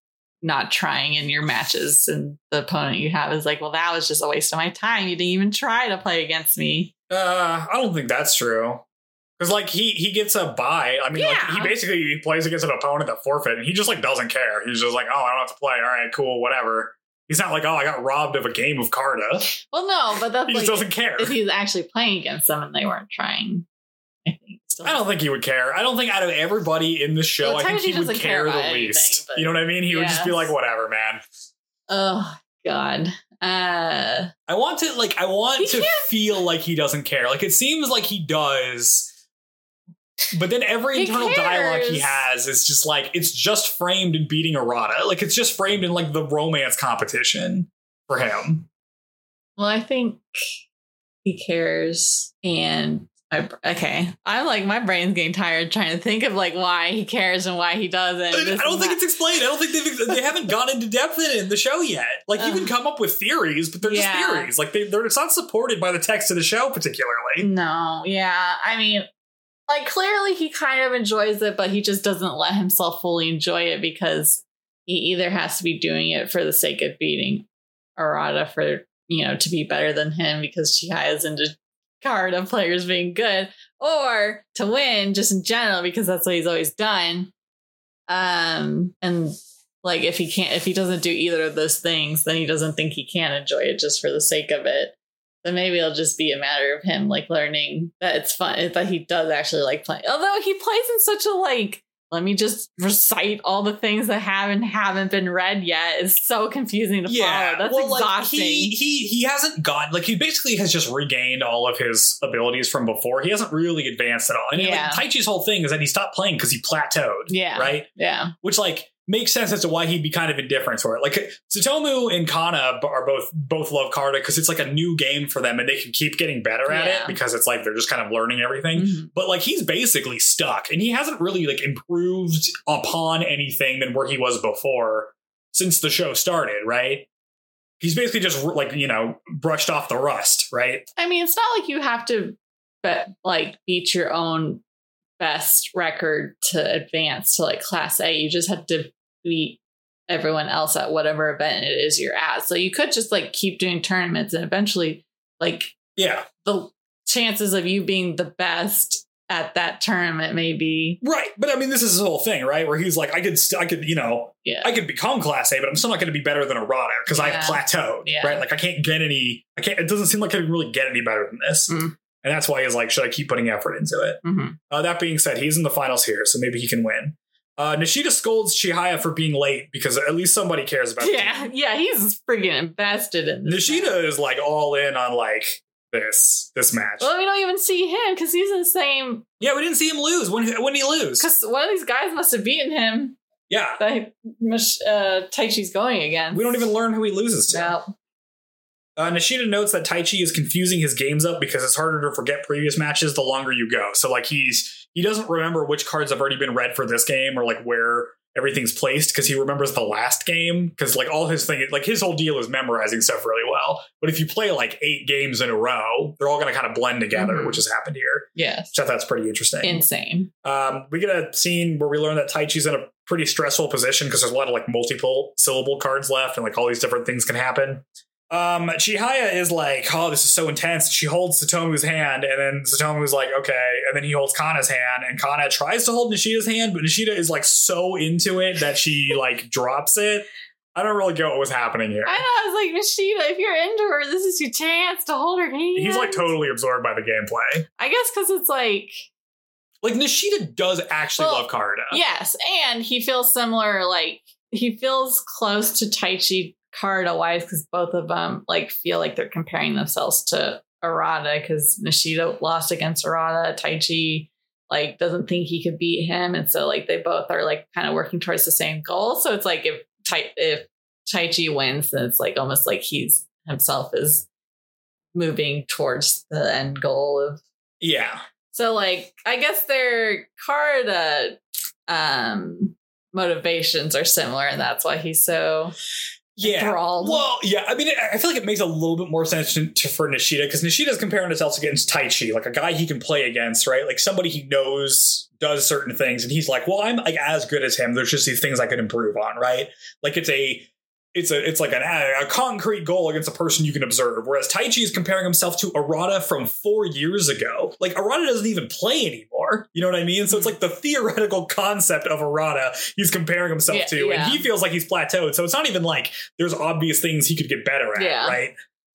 not trying in your matches and the opponent you have is like, well, that was just a waste of my time. You didn't even try to play against me. I don't think that's true. Because, like, he gets a bye. I mean, like, he plays against an opponent that forfeit, and he just, like, doesn't care. He's just like, oh, I don't have to play. All right, cool, whatever. He's not like, oh, I got robbed of a game of Karta. Well, no, but that's he just doesn't care. If he's actually playing against them and they weren't trying, I think. I don't think he would care. I don't think out of everybody in the show, I think he would care the least. You know what I mean? He would just be like, whatever, man. Oh, God. I want to feel like he doesn't care. Like, it seems like he does. But then every internal dialogue he has is just like, it's just framed in beating Arata. Like, it's just framed in like the romance competition for him. Well, I think he cares. And I'm like, my brain's getting tired trying to think of like why he cares and why he doesn't. I don't think it's explained. I don't think they haven't gone into depth in the show yet. Like, you can come up with theories, but they're just theories. Like, it's not supported by the text of the show particularly. No, yeah. I mean, like, clearly he kind of enjoys it, but he just doesn't let himself fully enjoy it because he either has to be doing it for the sake of beating Arata for, to be better than him because Chihaya is into Karada players being good, or to win just in general because that's what he's always done. And like, if he doesn't do either of those things, then he doesn't think he can enjoy it just for the sake of it. Then maybe it'll just be a matter of him like learning that it's fun, that he does actually like playing. Although he plays in such a like, let me just recite all the things that haven't been read yet. It's so confusing to follow. That's exhausting. Like, he hasn't gone, like, he basically has just regained all of his abilities from before. He hasn't really advanced at all. And like, Taichi's whole thing is that he stopped playing because he plateaued. Yeah. Right? Yeah. Which, like, makes sense as to why he'd be kind of indifferent for it. Like, Tsutomu and Kana are both love Karada because it's like a new game for them and they can keep getting better at it because it's like they're just kind of learning everything. Mm-hmm. But like, he's basically stuck and he hasn't really like improved upon anything than where he was before since the show started, right? He's basically just like, brushed off the rust, right? I mean, it's not like you have to beat your own best record to advance to like Class A. You just have to beat everyone else at whatever event it is you're at. So you could just like keep doing tournaments and eventually like the chances of you being the best at that tournament may be right. But I mean, this is his whole thing, right? Where he's like, I could I could become Class A, but I'm still not going to be better than Arata because I've plateaued, right? Like, it doesn't seem like I can really get any better than this. Mm. And that's why he's like, should I keep putting effort into it? Mm-hmm. That being said, he's in the finals here, so maybe he can win. Nishida scolds Chihaya for being late because at least somebody cares about him. Yeah, he's freaking invested in this. Nishida is like all in on like this match. Well, we don't even see him because he's in the same. Yeah, we didn't see him lose. When did he lose? Because one of these guys must have beaten him. Yeah. That Taichi's going against. We don't even learn who he loses to. No. Nishida notes that Taichi is confusing his games up because it's harder to forget previous matches the longer you go. So like he doesn't remember which cards have already been read for this game or like where everything's placed because he remembers the last game because like all his thing, like his whole deal is memorizing stuff really well. But if you play like 8 games in a row, they're all going to kind of blend together, which has happened here. Yes. So that's pretty interesting. Insane. We get a scene where we learn that Taichi's in a pretty stressful position because there's a lot of like multiple syllable cards left and like all these different things can happen. Chihaya is like, oh, this is so intense. She holds Tsutomu's hand, and then Tsutomu's like, okay. And then he holds Kana's hand, and Kana tries to hold Nishida's hand, but Nishida is like so into it that she like drops it. I don't really get what was happening here. I know. I was like, Nishida, if you're into her, this is your chance to hold her hand. He's like totally absorbed by the gameplay. I guess because it's like Nishida does actually love Karada. Yes, and he feels similar. Like he feels close to Taichi Karada wise because both of them like feel like they're comparing themselves to Arata because Nishida lost against Arata. Taichi like doesn't think he could beat him, and so like they both are like kind of working towards the same goal. So it's like if Taichi wins, then it's like almost like he's himself is moving towards the end goal of So like I guess their Karada motivations are similar, and that's why he's so enthralled. Well, yeah. I mean, I feel like it makes a little bit more sense for Nishida because Nishida's comparing himself against Taichi, like a guy he can play against, right? Like somebody he knows does certain things, and he's like, well, I'm like as good as him. There's just these things I could improve on, right? Like it's like a concrete goal against a person you can observe. Whereas Taichi is comparing himself to Arata from 4 years ago. Like Arata doesn't even play anymore. You know what I mean? So it's like the theoretical concept of Arata he's comparing himself to. And he feels like he's plateaued. So it's not even like there's obvious things he could get better at, right?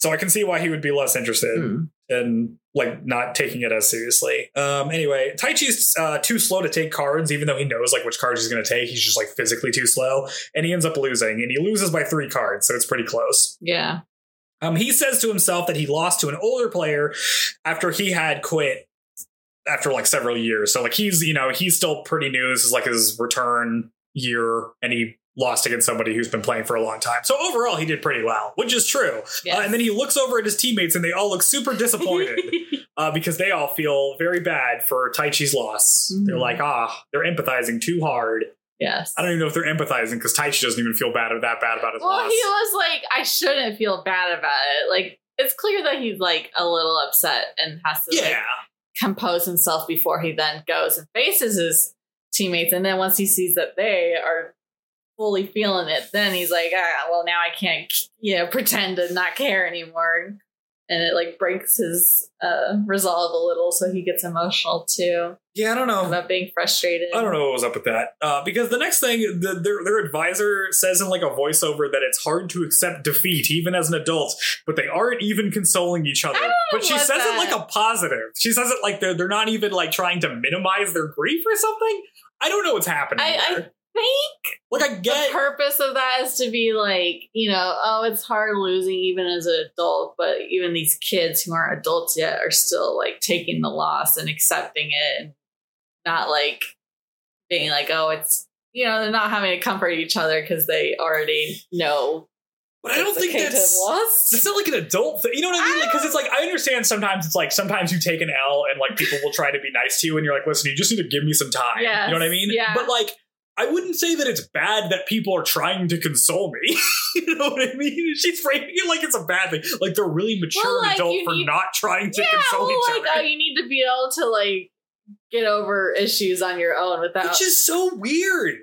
So I can see why he would be less interested in like not taking it as seriously. Anyway, Taichi's too slow to take cards, even though he knows like which cards he's going to take. He's just like physically too slow, and he ends up losing, and he loses by 3 cards, so it's pretty close. Yeah. He says to himself that he lost to an older player after he had quit after like several years. So like he's still pretty new. This is like his return year, and he lost against somebody who's been playing for a long time. So overall, he did pretty well, which is true. Yes. And then he looks over at his teammates, and they all look super disappointed because they all feel very bad for Taichi's loss. Mm-hmm. They're like, they're empathizing too hard. Yes. I don't even know if they're empathizing because Taichi doesn't even feel that bad about his loss. Well, he was like, I shouldn't feel bad about it. Like, it's clear that he's like a little upset and has to like compose himself before he then goes and faces his teammates. And then once he sees that they are fully feeling it, then he's like, well, now I can't, pretend to not care anymore. And it like breaks his resolve a little, so he gets emotional too. Yeah, I don't know about being frustrated. I don't know what was up with that because the next thing their advisor says in like a voiceover that it's hard to accept defeat even as an adult, but they aren't even consoling each other. But she says it like a positive. She says it like they're not even like trying to minimize their grief or something. I don't know what's happening. I think like I get the purpose of that is to be like, it's hard losing even as an adult, but even these kids who aren't adults yet are still like taking the loss and accepting it and not like being like, it's, they're not having to comfort each other because they already know. But I don't think that's not like an adult thing. You know what I mean? Because it's like, I understand sometimes it's like, sometimes you take an L and like people will try to be nice to you and you're like, listen, you just need to give me some time. Yes. You know what I mean? Yeah. But like, I wouldn't say that it's bad that people are trying to console me. You know what I mean? She's framing it like it's a bad thing. Like they're really mature adult for not trying to console each other. You need to be able to like get over issues on your own without. Which is so weird.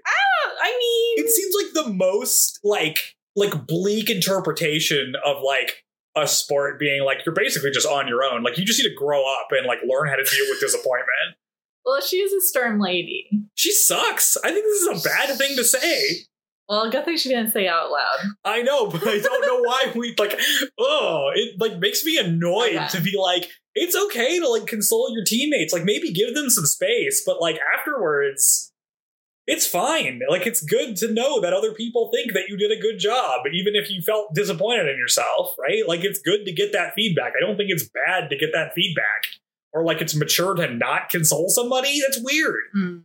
It seems like the most like bleak interpretation of like a sport being like you're basically just on your own. Like you just need to grow up and like learn how to deal with disappointment. Well, she's a stern lady. She sucks. I think this is a bad thing to say. Well, good thing she didn't say out loud. I know, but I don't know why we like. It like makes me annoyed to be like, it's okay to like console your teammates. Like maybe give them some space, but like afterwards, it's fine. Like it's good to know that other people think that you did a good job, even if you felt disappointed in yourself, right? Like it's good to get that feedback. I don't think it's bad to get that feedback. Or like it's mature to not console somebody? That's weird.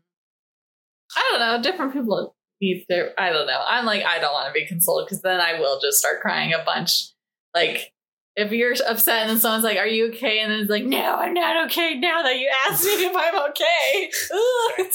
I don't know. Different people need their... I don't know. I'm like, I don't want to be consoled because then I will just start crying a bunch. Like, if you're upset and then someone's like, are you okay? And then it's like, no, I'm not okay now that you asked me if I'm okay.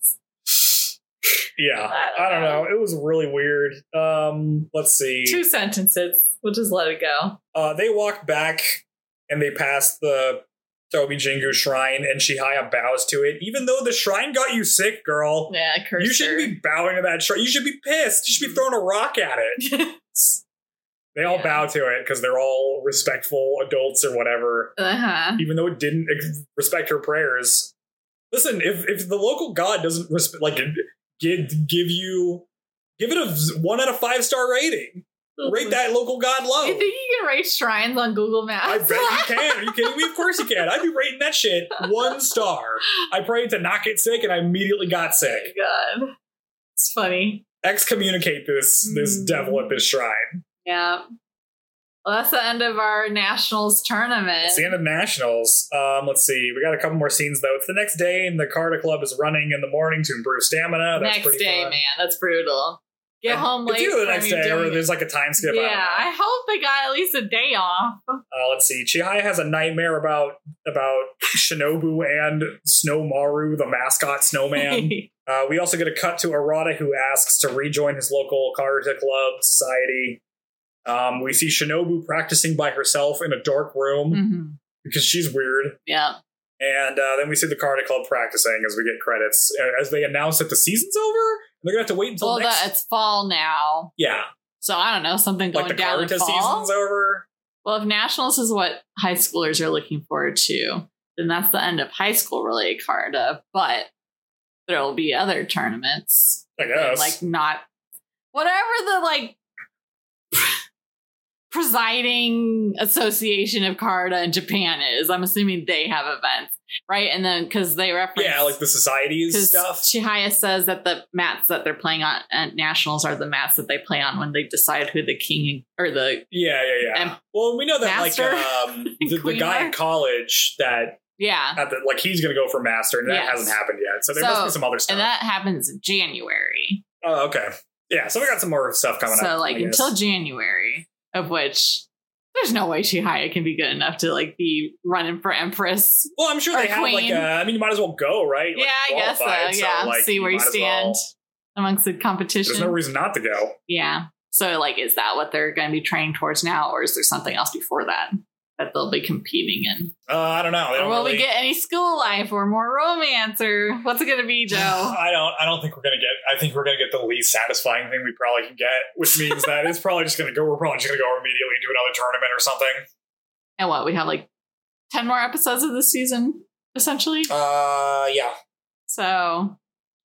Yeah, I don't know. It was really weird. Let's see. 2 sentences. We'll just let it go. They walk back and they pass the Toby Jingu shrine, and Chihaya bows to it, even though the shrine got you sick, girl. Yeah, you shouldn't be bowing to that shrine. You should be pissed. You should be throwing a rock at it. They all bow to it because they're all respectful adults or whatever. Even though it didn't respect her prayers. Listen, if the local god doesn't give it a 1 out of 5 star rating. Rate that local god low. You think you can rate shrines on Google Maps? I bet you can. Are you kidding me? Of course you can. I'd be rating that shit 1 star. I prayed to not get sick and I immediately got sick. Oh my God. It's funny. Excommunicate this devil at this shrine. Yeah. Well, that's the end of our Nationals tournament. It's the end of Nationals. Let's see. We got a couple more scenes, though. It's the next day, and the Carta Club is running in the morning to improve stamina. That's next day, fun. Man. That's brutal. Get home late. It's either the next day or there's like a time skip. Yeah, I hope they got at least a day off. Let's see. Chihaya has a nightmare about Shinobu and Snowmaru, the mascot snowman. We also get a cut to Arata, who asks to rejoin his local Karate Club society. We see Shinobu practicing by herself in a dark room because she's weird. Yeah. And then we see the Karate Club practicing as we get credits. As they announce that the season's over, they're going to have to wait until next... it's fall now. Yeah. So I don't know, something going down in fall. Like the Karate season's over? Well, if Nationals is what high schoolers are looking forward to, then that's the end of high school related Karate. But there will be other tournaments. I guess. Like not... Whatever the, like... presiding association of Carta in Japan is. I'm assuming they have events, right? And then because they reference, like the societies stuff. Chihaya says that the mats that they're playing on at nationals are the mats that they play on when they decide who the king or the well, we know that master, the guy in college that he's going to go for master, and that hasn't happened yet. So there must be some other stuff, and that happens in January. Oh, okay, yeah. So we got some more stuff coming up. So until January. Of which there's no way Chihaya can be good enough to be running for Empress. Well, I'm sure they Queen. have you might as well go, right? I guess so. Yeah, see where you stand amongst the competition. There's no reason not to go. Yeah. So is that what they're going to be training towards now, or is there something else before that they'll be competing in? I don't know. Or will we get any school life or more romance, or what's it going to be, Joe? I don't think we're going to get. I think we're going to get the least satisfying thing we probably can get, which means that it's probably just going to go. We're probably just going to go immediately into another tournament or something. And what, we have 10 more episodes of this season, essentially. Yeah. So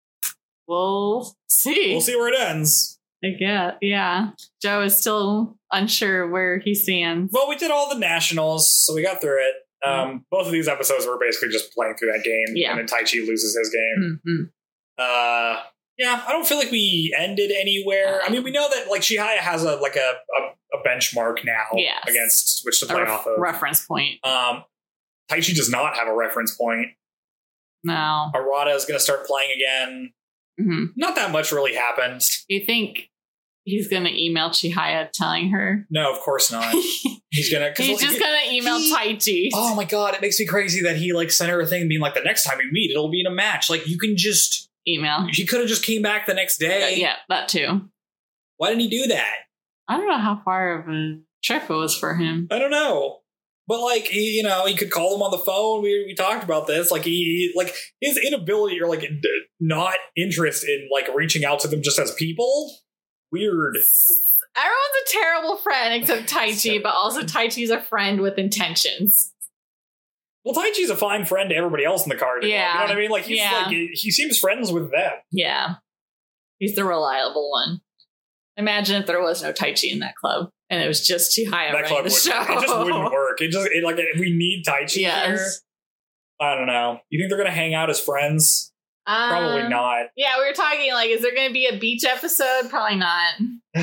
we'll see. We'll see where it ends. I guess, yeah. Joe is still unsure where he stands. Well, we did all the nationals, so we got through it. Both of these episodes were basically just playing through that game, and then Taichi loses his game. Mm-hmm. Yeah, I don't feel like we ended anywhere. I mean, we know that Chihaya has a benchmark now against which to play off of. Reference point. Taichi does not have a reference point. No. Arata is going to start playing again. Mm-hmm. Not that much really happened. You think he's going to email Chihaya telling her? No, of course not. He's just going to email Taichi. Oh my god, it makes me crazy that he sent her a thing being the next time we meet, it'll be in a match. You can just email. She could have just came back the next day. Yeah, that too. Why didn't he do that? I don't know how far of a trip it was for him. I don't know. But he could call him on the phone. We talked about this. His inability or not interest in reaching out to them just as people. Weird. Everyone's a terrible friend except Taichi, but also Taichi's a friend with intentions. Well, Taichi's a fine friend to everybody else in the card. Yeah. You know what I mean? He seems friends with them. Yeah. He's the reliable one. Imagine if there was no Taichi in that club and it was just Chihaya running the show. It just wouldn't work. We need Taichi here. I don't know. You think they're going to hang out as friends? Probably not. Yeah, we were talking is there going to be a beach episode? Probably not.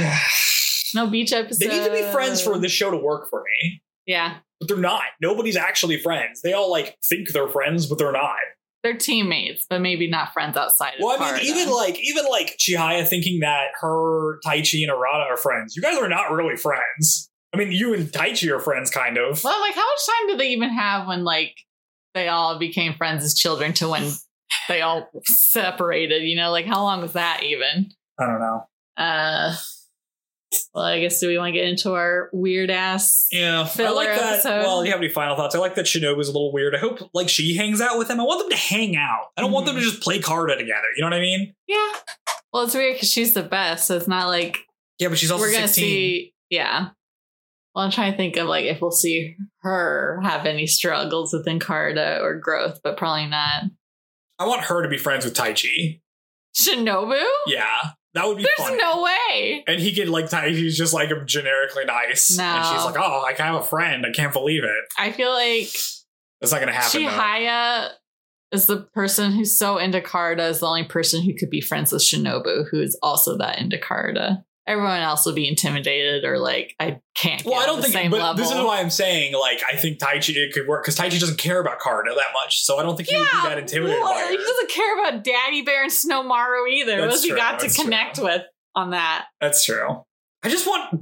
No beach episode. They need to be friends for this show to work for me. Yeah. But they're not. Nobody's actually friends. They all think they're friends, but they're not. They're teammates, but maybe not friends outside of Well, I mean, even Chihaya thinking that her, Taichi, and Arata are friends. You guys are not really friends. I mean, you and Taichi are friends, kind of. Well, how much time did they even have when, they all became friends as children to when they all separated? How long was that even? I don't know. Well, I guess do we want to get into our weird ass filler episode? Well, do you have any final thoughts? I like that Shinobu's a little weird. I hope she hangs out with him. I want them to hang out. I don't want them to just play Carta together. You know what I mean? Yeah. Well, it's weird because she's the best, so it's not yeah, but she's also 16. See. Yeah. Well, I'm trying to think of if we'll see her have any struggles within Carta or growth, but probably not. I want her to be friends with Taichi. Shinobu? Yeah. That would be funny. There's no way. And he could Taichi's just generically nice. No. And she's oh, I have a friend. I can't believe it. I feel it's not going to happen. Chihaya is the person who's so into Carta is the only person who could be friends with Shinobu, who is also that into Carta. Everyone else will be intimidated or I can't get on the same level. This is why I'm saying I think Taichi it could work because Taichi doesn't care about Carta that much, so I don't think he would be that intimidated by her. He doesn't care about Daddy Bear and Snowmaru either. That's true. He got to connect with on that. That's true. I just want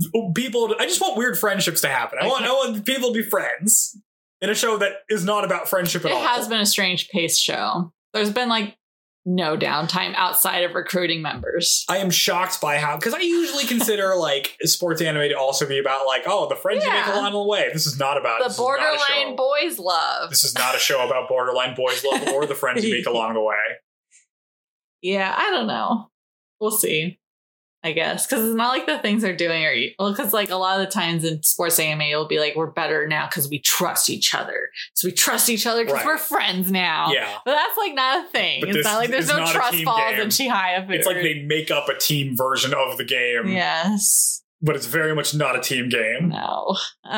weird friendships to happen. I want people to be friends in a show that is not about friendship at all. It has been a strange paced show. There's been no downtime outside of recruiting members. I am shocked by how, because I usually consider sports anime to also be about the friends you make along the way. This is not about the borderline boys love. This is not a show about borderline boys love or the friends you make along the way. Yeah, I don't know. We'll see. I guess because it's not the things they're doing are because a lot of the times in sports anime it'll be we're better now because we trust each other. So we trust each other because we're friends now. Yeah, but that's not a thing. But it's not there's no trust falls in Chihaya. It's they make up a team version of the game. Yes, but it's very much not a team game. No.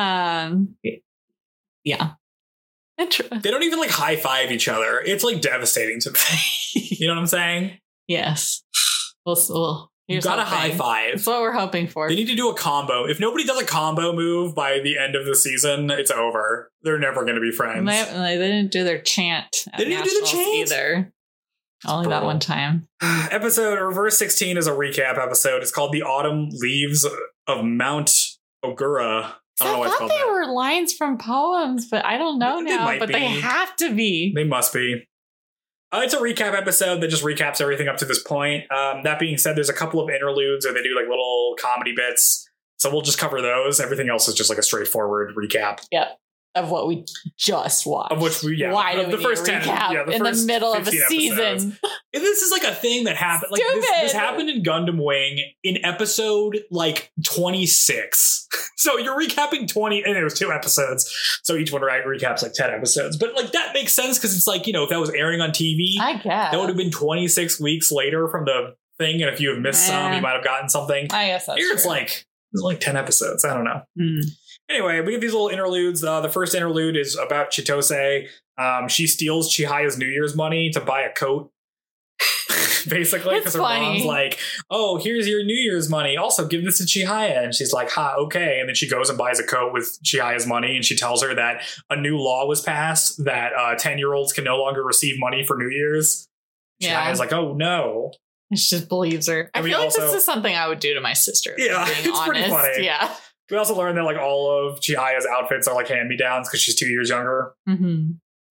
Yeah. They don't even like high five each other. It's like devastating to me. You know what I'm saying? Yes. Well, you gotta high five. That's what we're hoping for. They need to do a combo. If nobody does a combo move by the end of the season, it's over. They're never going to be friends. They didn't do their chant. They didn't do the chant either. Only that one time. Episode Reverse 16 is a recap episode. It's called The Autumn Leaves of Mount Ogura. I don't know why it's called that. I thought they were lines from poems, but I don't know now. But they have to be. They must be. It's a recap episode that just recaps everything up to this point. That being said, there's a couple of interludes or they do like little comedy bits. So we'll just cover those. Everything else is just like a straightforward recap. Yep. Of what we just watched. Of which we, yeah. Why do we the first 10, recap in the middle of a season? This is like a thing that happened. Like this happened in Gundam Wing in episode like 26. So you're recapping 20, and it was 2 episodes. So each one recaps like 10 episodes. But like that makes sense because it's like, you know, if that was airing on TV, I guess that would have been 26 weeks later from the thing. And if you have missed some, you might have gotten something. I guess that's Here true. it's like 10 episodes. I don't know. Anyway, we get these little interludes. The first interlude is about Chitose. She steals Chihaya's New Year's money to buy a coat. Basically, because her mom's like, oh, here's your New Year's money. Also, give this to Chihaya. And she's like, ha, okay. And then she goes and buys a coat with Chihaya's money. And she tells her that a new law was passed that 10-year-olds can no longer receive money for New Year's. Chihaya's like, oh, no. She just believes her. I feel like this is something I would do to my sister. Yeah, it's pretty funny. Yeah. We also learned that like all of Chihaya's outfits are like hand-me-downs because she's 2 years younger. Mm-hmm.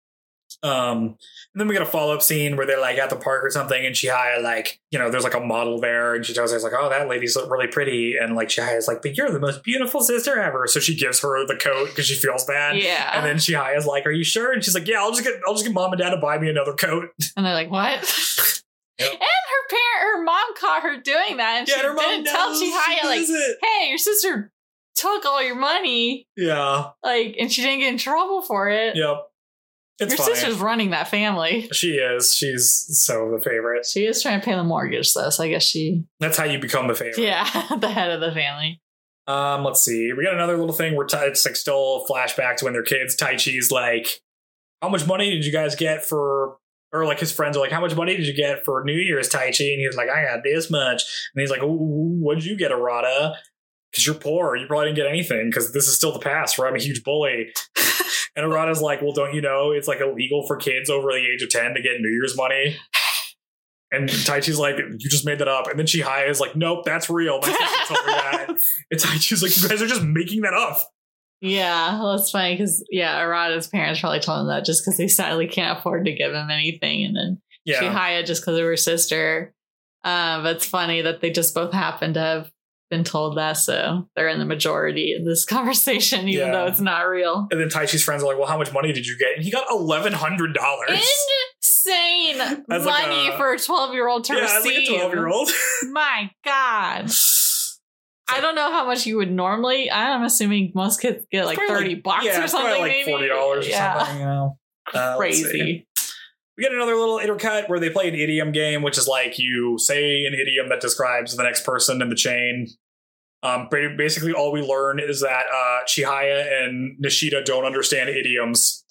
And then we get a follow-up scene where they're like at the park or something, and Chihaya, like, you know, there's like a model there, and Chitose's like, oh, that lady's really pretty, and like Chihaya's like, but you're the most beautiful sister ever. So she gives her the coat because she feels bad. Yeah. And then Chihaya's like, are you sure? And she's like, yeah, I'll just get mom and dad to buy me another coat. And they're like, what? Yep. And her mom caught her doing that, and she didn't tell Chihaya like, hey, your sister took all your money. Yeah. Like, and she didn't get in trouble for it. Yep. It's your sister's running that family. She is. She's so the favorite. She is trying to pay the mortgage, though, so I guess that's how you become the favorite. Yeah, the head of the family. Let's see. We got another little thing where it's like still flashback to when they're kids. Taichi's like, how much money did you guys get for... Or like his friends are like, how much money did you get for New Year's, Taichi? And he's like, I got this much. And he's like, what did you get, Arata? Because you're poor. You probably didn't get anything because this is still the past where I'm a huge bully. And Arata's like, well, don't you know it's like illegal for kids over the age of 10 to get New Year's money? And Taichi's like, you just made that up. And then Chihaya is like, nope, that's real. My sister told me that. And Taichi's like, you guys are just making that up. Yeah, well, it's funny because, Arata's parents probably told him that just because they sadly can't afford to give him anything. And then Chihaya just because of her sister. But it's funny that they just both happen to have been told that, so they're in the majority in this conversation, even though it's not real. And then Taichi's friends are like, well, how much money did you get? And he got $1,100. Insane money for a 12-year-old to receive. Like a 12-year-old. My God. I don't know how much you would normally. I'm assuming most kids get like $30 or something. Like $40 or something, you know. Crazy. We get another little intercut where they play an idiom game, which is like you say an idiom that describes the next person in the chain. Basically, all we learn is that Chihaya and Nishida don't understand idioms.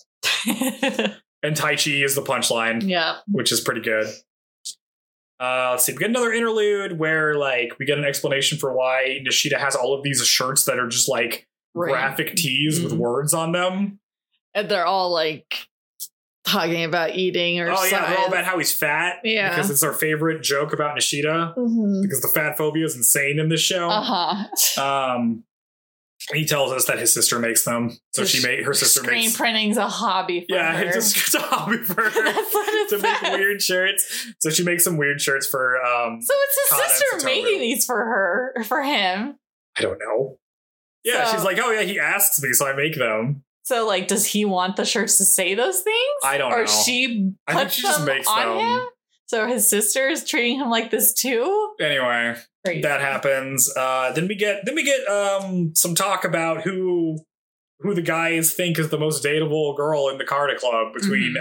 And Taichi is the punchline. Yeah. Which is pretty good. Let's see. We get another interlude where like we get an explanation for why Nishida has all of these shirts that are just like graphic tees with words on them. And they're all like talking about eating or they're all about how he's fat. Yeah. Because it's our favorite joke about Nishida. Mm-hmm. Because the fat phobia is insane in this show. He tells us that his sister makes them. So her sister makes... Screen printing's a hobby for her. Yeah, it's a hobby for her to make weird shirts. So she makes some weird shirts for... so it's his sister making these for him? I don't know. Yeah, she's like, oh yeah, he asks me, so I make them. So, like, does he want the shirts to say those things? I don't know. Or she puts them on him? So his sister is treating him like this too? Anyway, that happens. Then we get some talk about who the guys think is the most dateable girl in the Karta Club between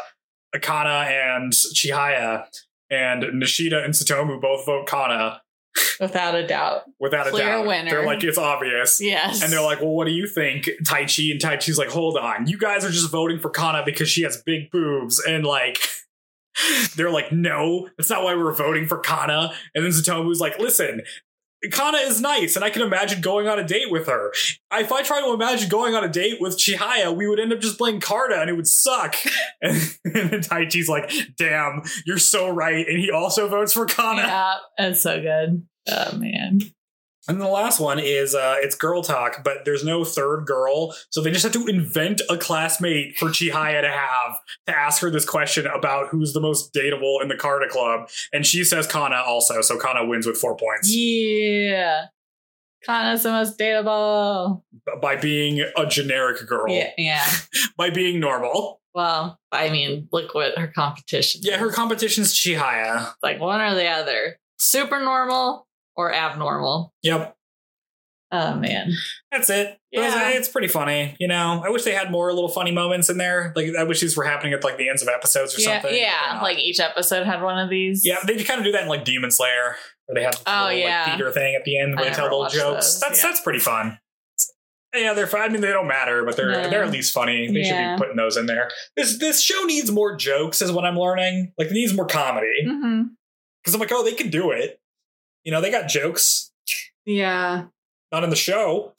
Akana and Chihaya. And Nishida and Satomu both vote Kana. Without a doubt. Without a Clear doubt. winner. They're like, it's obvious. Yes. And they're like, well, what do you think, Taichi? And Taichi's like, hold on. You guys are just voting for Kana because she has big boobs. And like, they're like, no, that's not why we're voting for Kana. And then Satomu's like, listen, Kana is nice, and I can imagine going on a date with her. If I try to imagine going on a date with Chihaya, we would end up just playing Karna, and it would suck. And then Taichi's like, damn, you're so right. And he also votes for Kana. Yeah, that's so good. Oh, man. And the last one is it's girl talk, but there's no third girl. So they just have to invent a classmate for Chihaya to ask her this question about who's the most dateable in the Karna Club. And she says Kana also. So Kana wins with 4 points. Yeah. Kana's the most dateable. By being a generic girl. Yeah. By being normal. Well, I mean, look what her competition is. Yeah, her competition's Chihaya. Like one or the other. Super normal or abnormal. Yep. Oh, man. That's it. Yeah. It's pretty funny. You know, I wish they had more little funny moments in there. Like, I wish these were happening at like the ends of episodes or something. Yeah, like each episode had one of these. Yeah, they kind of do that in like Demon Slayer, where they have the little, like, theater thing at the end where they tell little jokes. That's pretty fun. Yeah, they're fun. I mean, they don't matter, but they're at least funny. They should be putting those in there. This show needs more jokes, is what I'm learning. Like, it needs more comedy. Because I'm like, oh, they can do it. You know, they got jokes. Yeah. Not in the show.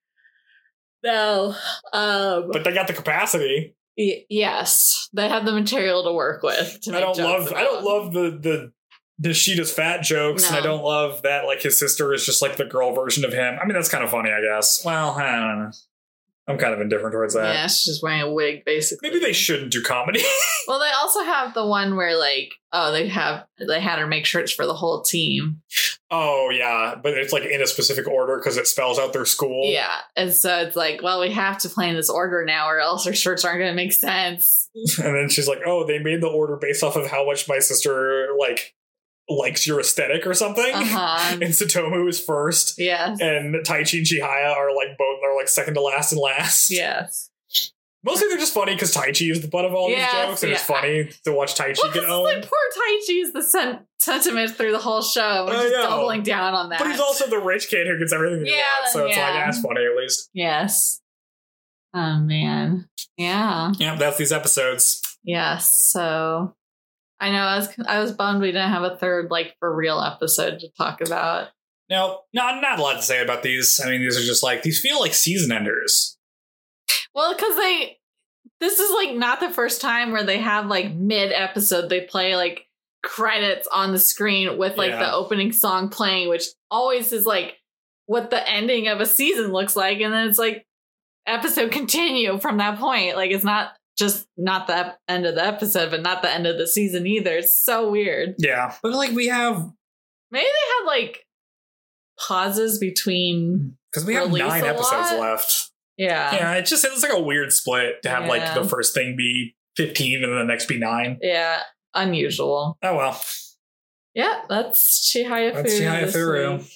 No. But they got the capacity. Yes. They have the material to work with. I don't love the Sheeta's fat jokes, and I don't love that like his sister is just like the girl version of him. I mean, that's kind of funny, I guess. Well, I don't know. I'm kind of indifferent towards that. Yeah, she's just wearing a wig, basically. Maybe they shouldn't do comedy. Well, they also have the one where like, they had her make shirts for the whole team. Oh, yeah. But it's like in a specific order because it spells out their school. Yeah. And so it's like, well, we have to play in this order now or else our shirts aren't going to make sense. And then she's like, oh, they made the order based off of how much my sister likes your aesthetic or something. And Satomu is first. Yes. And Taichi and Chihaya are like second to last and last. Yes. Mostly they're just funny because Taichi is the butt of all these jokes, and it's funny to watch Taichi get owned. Like, poor Taichi is the sentiment through the whole show. We're just doubling down on that. But he's also the rich kid who gets everything he wants, so it's like, that's funny at least. Yes. Oh, man. Yeah. Yeah, that's these episodes. Yes, so I know I was bummed we didn't have a third, like, for real episode to talk about. No, not a lot to say about these. I mean, these are just like, these feel like season enders. Well, because this is like not the first time where they have like mid-episode, they play like credits on the screen with like the opening song playing, which always is like what the ending of a season looks like. And then it's like episode continue from that point. Like, it's not just not the end of the episode, but not the end of the season either. It's so weird. Yeah. But like maybe they had like pauses between, because we have 9 episodes left. Yeah. It's like a weird split to have like the first thing be 15 and then the next be 9. Yeah. Unusual. Oh, well. Yeah. That's Chihaya Furu.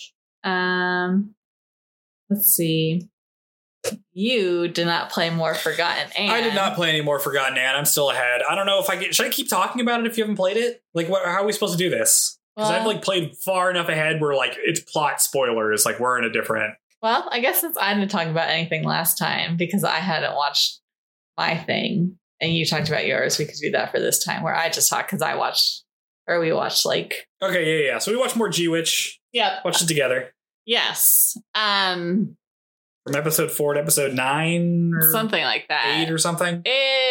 Let's see. You did not play more Forgotten Anne. I did not play any more Forgotten Anne. I'm still ahead. I don't know if should I keep talking about it if you haven't played it? Like, how are we supposed to do this? Because I've like played far enough ahead where like it's plot spoilers. Like, we're in a different. Well, I guess since I didn't talk about anything last time because I hadn't watched my thing and you talked about yours, we could do that for this time where I just talked because we watched like. Okay, yeah. So we watched more G-Witch. Yep. Watched it together. Yes. From episode 4 to episode 9 or something like that. 8 or something.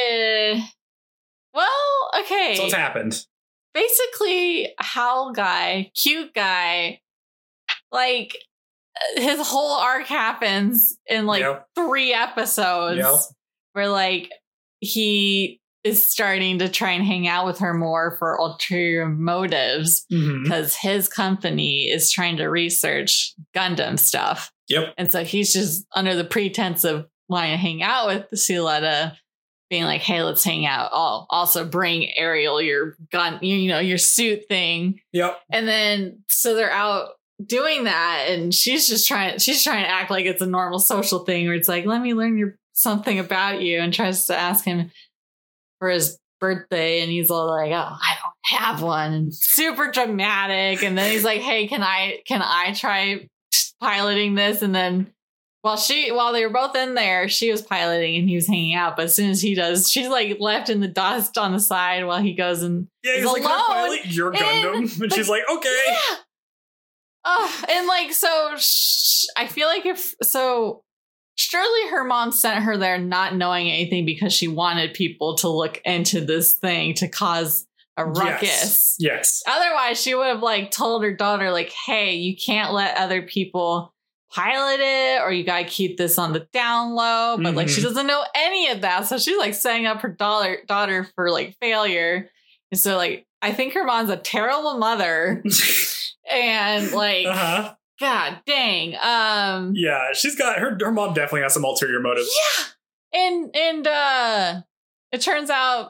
Well, okay. So what's happened? Basically, Howl guy, cute guy, like his whole arc happens in like 3 episodes where like he is starting to try and hang out with her more for ulterior motives because his company is trying to research Gundam stuff. Yep. And so he's just under the pretense of wanting to hang out with Suletta, being like, hey, let's hang out. Oh, also bring Ariel your gun, your suit thing. Yep. And then so they're out doing that, and she's trying to act like it's a normal social thing where it's like, let me learn something about you, and tries to ask him for his birthday, and he's all like, oh, I don't have one. Super dramatic. And then he's like, hey, can I try piloting this? And then while they were both in there, she was piloting and he was hanging out. But as soon as he does, she's like left in the dust on the side while he goes and he's alone. like, can I pilot your Gundam? And she's like, okay. Yeah. And like, so I feel like surely her mom sent her there not knowing anything because she wanted people to look into this thing to cause a ruckus. Yes. Otherwise, she would have like told her daughter, like, hey, you can't let other people pilot it, or you gotta keep this on the down low. But like, she doesn't know any of that. So she's like setting up her daughter for like failure. And so like, I think her mom's a terrible mother. And like, God dang. Yeah, she's got her mom definitely has some ulterior motives. Yeah. And it turns out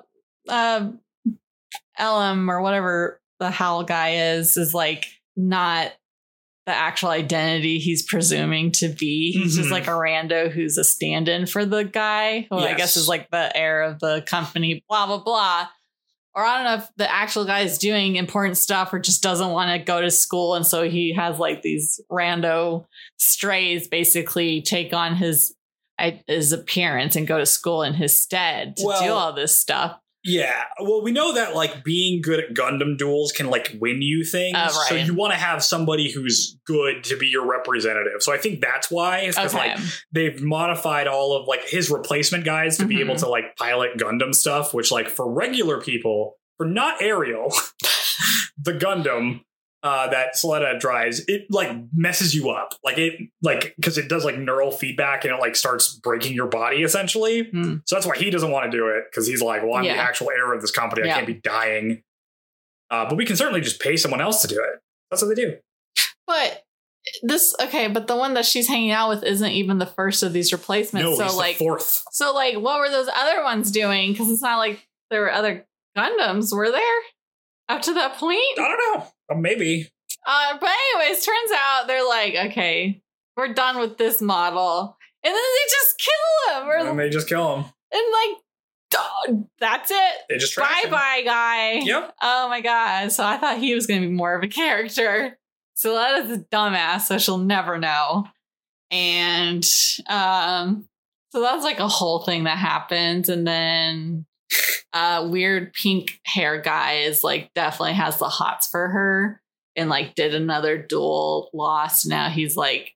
Elam or whatever the Howl guy is like not the actual identity he's presuming to be. He's just like a rando who's a stand-in for the guy, who I guess is like the heir of the company, blah, blah, blah. Or I don't know if the actual guy is doing important stuff or just doesn't want to go to school. And so he has like these rando strays basically take on his appearance and go to school in his stead to do all this stuff. Yeah. Well, we know that like being good at Gundam duels can like win you things. Right. So you want to have somebody who's good to be your representative. So I think that's why. It's because like they've modified all of like his replacement guys to be able to like pilot Gundam stuff, which like for regular people, for not Ariel, the Gundam that Soletta drives, it like messes you up. Like it like because it does like neural feedback and it like starts breaking your body essentially. So that's why he doesn't want to do it, because he's like, well, I'm the actual heir of this company. I can't be dying. But we can certainly just pay someone else to do it. That's what they do. But but the one that she's hanging out with isn't even the first of these replacements. No, so he's like the fourth. So like, what were those other ones doing? Because it's not like there were other Gundams, were there? Up to that point? I don't know. Maybe. But anyways, turns out they're like, okay, we're done with this model. And then they just kill him. And they just kill him. And like, that's it. They just bye, guy. Yep. Oh my God. So I thought he was going to be more of a character. So that is a dumbass, so she'll never know. And so that's like a whole thing that happens. And then weird pink hair guy is like definitely has the hots for her and like did another duel, lost. Now he's like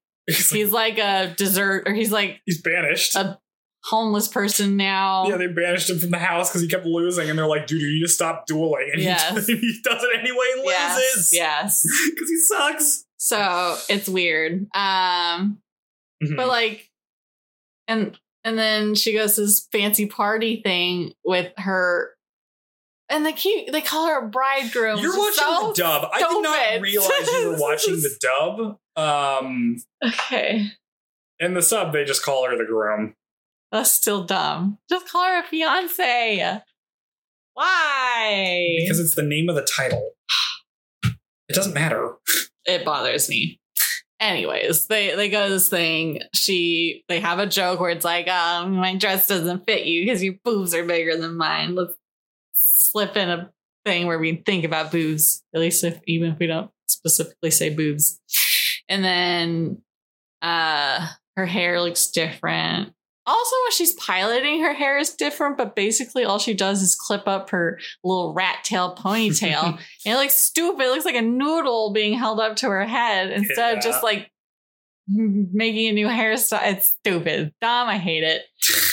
a dessert, or he's banished, a homeless person now. Yeah, they banished him from the house because he kept losing, and they're like, dude, you need to stop dueling. And he does it anyway and loses. Yes. Because he sucks. So it's weird. But like, and then she goes to this fancy party thing with her, and they call her a bridegroom. You're watching the dub. I did not realize you were watching the dub. Okay. In the sub, they just call her the groom. That's still dumb. Just call her a fiance. Why? Because it's the name of the title. It doesn't matter. It bothers me. Anyways, they go to this thing. They have a joke where it's like, my dress doesn't fit you because your boobs are bigger than mine. Let's slip in a thing where we think about boobs, at least even if we don't specifically say boobs. And then her hair looks different. Also, when she's piloting, her hair is different, but basically all she does is clip up her little rat tail ponytail. And it looks stupid. It looks like a noodle being held up to her head instead of just like making a new hairstyle. It's stupid. Dumb. I hate it.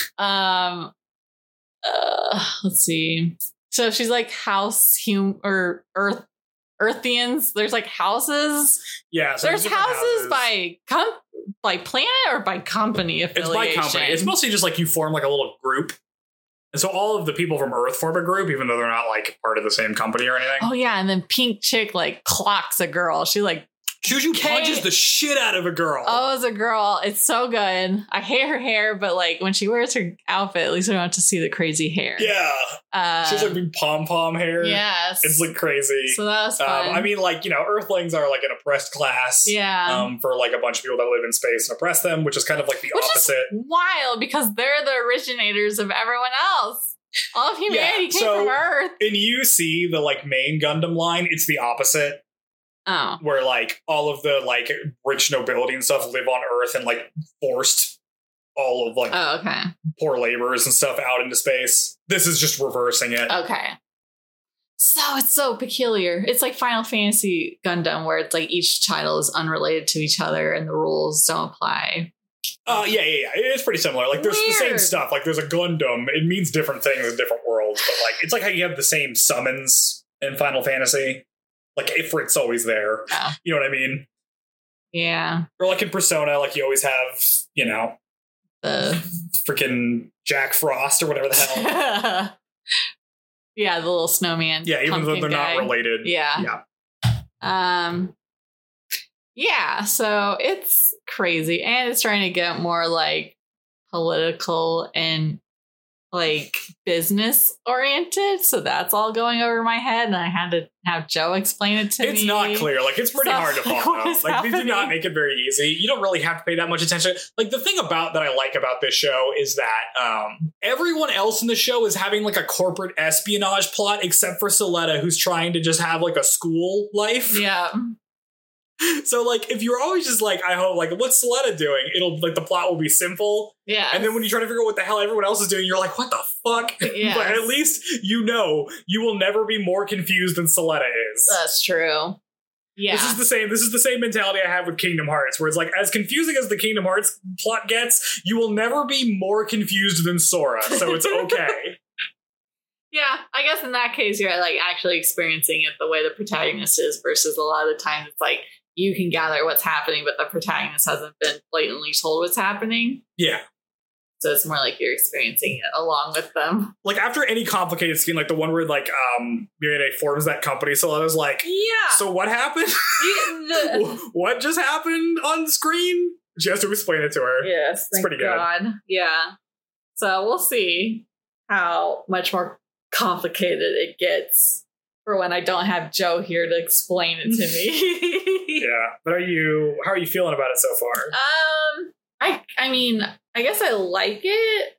Let's see. So she's like or Earthians. There's like houses. Yeah. So there's houses by planet or by company affiliation? It's by company. It's mostly just like you form like a little group. And so all of the people from Earth form a group, even though they're not like part of the same company or anything. Oh yeah. And then Pink Chick like clocks a girl. She like Chuju punches the shit out of a girl. Oh, as a girl. It's so good. I hate her hair, but like when she wears her outfit, at least we don't have to see the crazy hair. Yeah. She has like big pom-pom hair. Yes. It's like crazy. So that was fun. I mean, like, you know, Earthlings are like an oppressed class. Yeah. For like a bunch of people that live in space and oppress them, which is kind of like the opposite. Which is wild because they're the originators of everyone else. All of humanity came from Earth. In UC, the like main Gundam line, it's the opposite. Oh. Where like all of the like rich nobility and stuff live on Earth and like forced all of like poor laborers and stuff out into space. This is just reversing it. Okay. So it's so peculiar. It's like Final Fantasy Gundam, where it's like each title is unrelated to each other and the rules don't apply. Yeah. It's pretty similar. Like there's the same stuff. Like there's a Gundam. It means different things in different worlds, but like it's like how you have the same summons in Final Fantasy. Like Ifrit's always there. Oh. You know what I mean? Yeah. Or like in Persona, like you always have, you know, the freaking Jack Frost or whatever the hell. Yeah, the little snowman. Yeah, even though they're not related. Yeah. Yeah, so it's crazy. And it's trying to get more like political and like business oriented. So that's all going over my head. And I had to have Joe explain it to me. It's not clear. Like it's pretty hard to follow. Like they do not make it very easy. You don't really have to pay that much attention. Like the thing about that I like about this show is that everyone else in the show is having like a corporate espionage plot except for Suletta, who's trying to just have like a school life. Yeah. So, like, if you're always just like, I hope, like, what's Suletta doing? It'll, like, the plot will be simple. Yeah. And then when you try to figure out what the hell everyone else is doing, you're like, what the fuck? Yes. But at least you know you will never be more confused than Suletta is. That's true. Yeah. This is the same mentality I have with Kingdom Hearts, where it's like, as confusing as the Kingdom Hearts plot gets, you will never be more confused than Sora, so it's okay. Yeah, I guess in that case, you're, like, actually experiencing it the way the protagonist is, versus a lot of the times it's like, you can gather what's happening, but the protagonist hasn't been blatantly told what's happening. Yeah. So it's more like you're experiencing it along with them. Like after any complicated scene, like the one where like Mirade forms that company, so I was like, yeah. So what happened? What just happened on screen? She has to explain it to her. Yes, it's pretty good. Yeah. So we'll see how much more complicated it gets for when I don't have Joe here to explain it to me. Yeah. But how are you feeling about it so far? I mean, I guess I like it.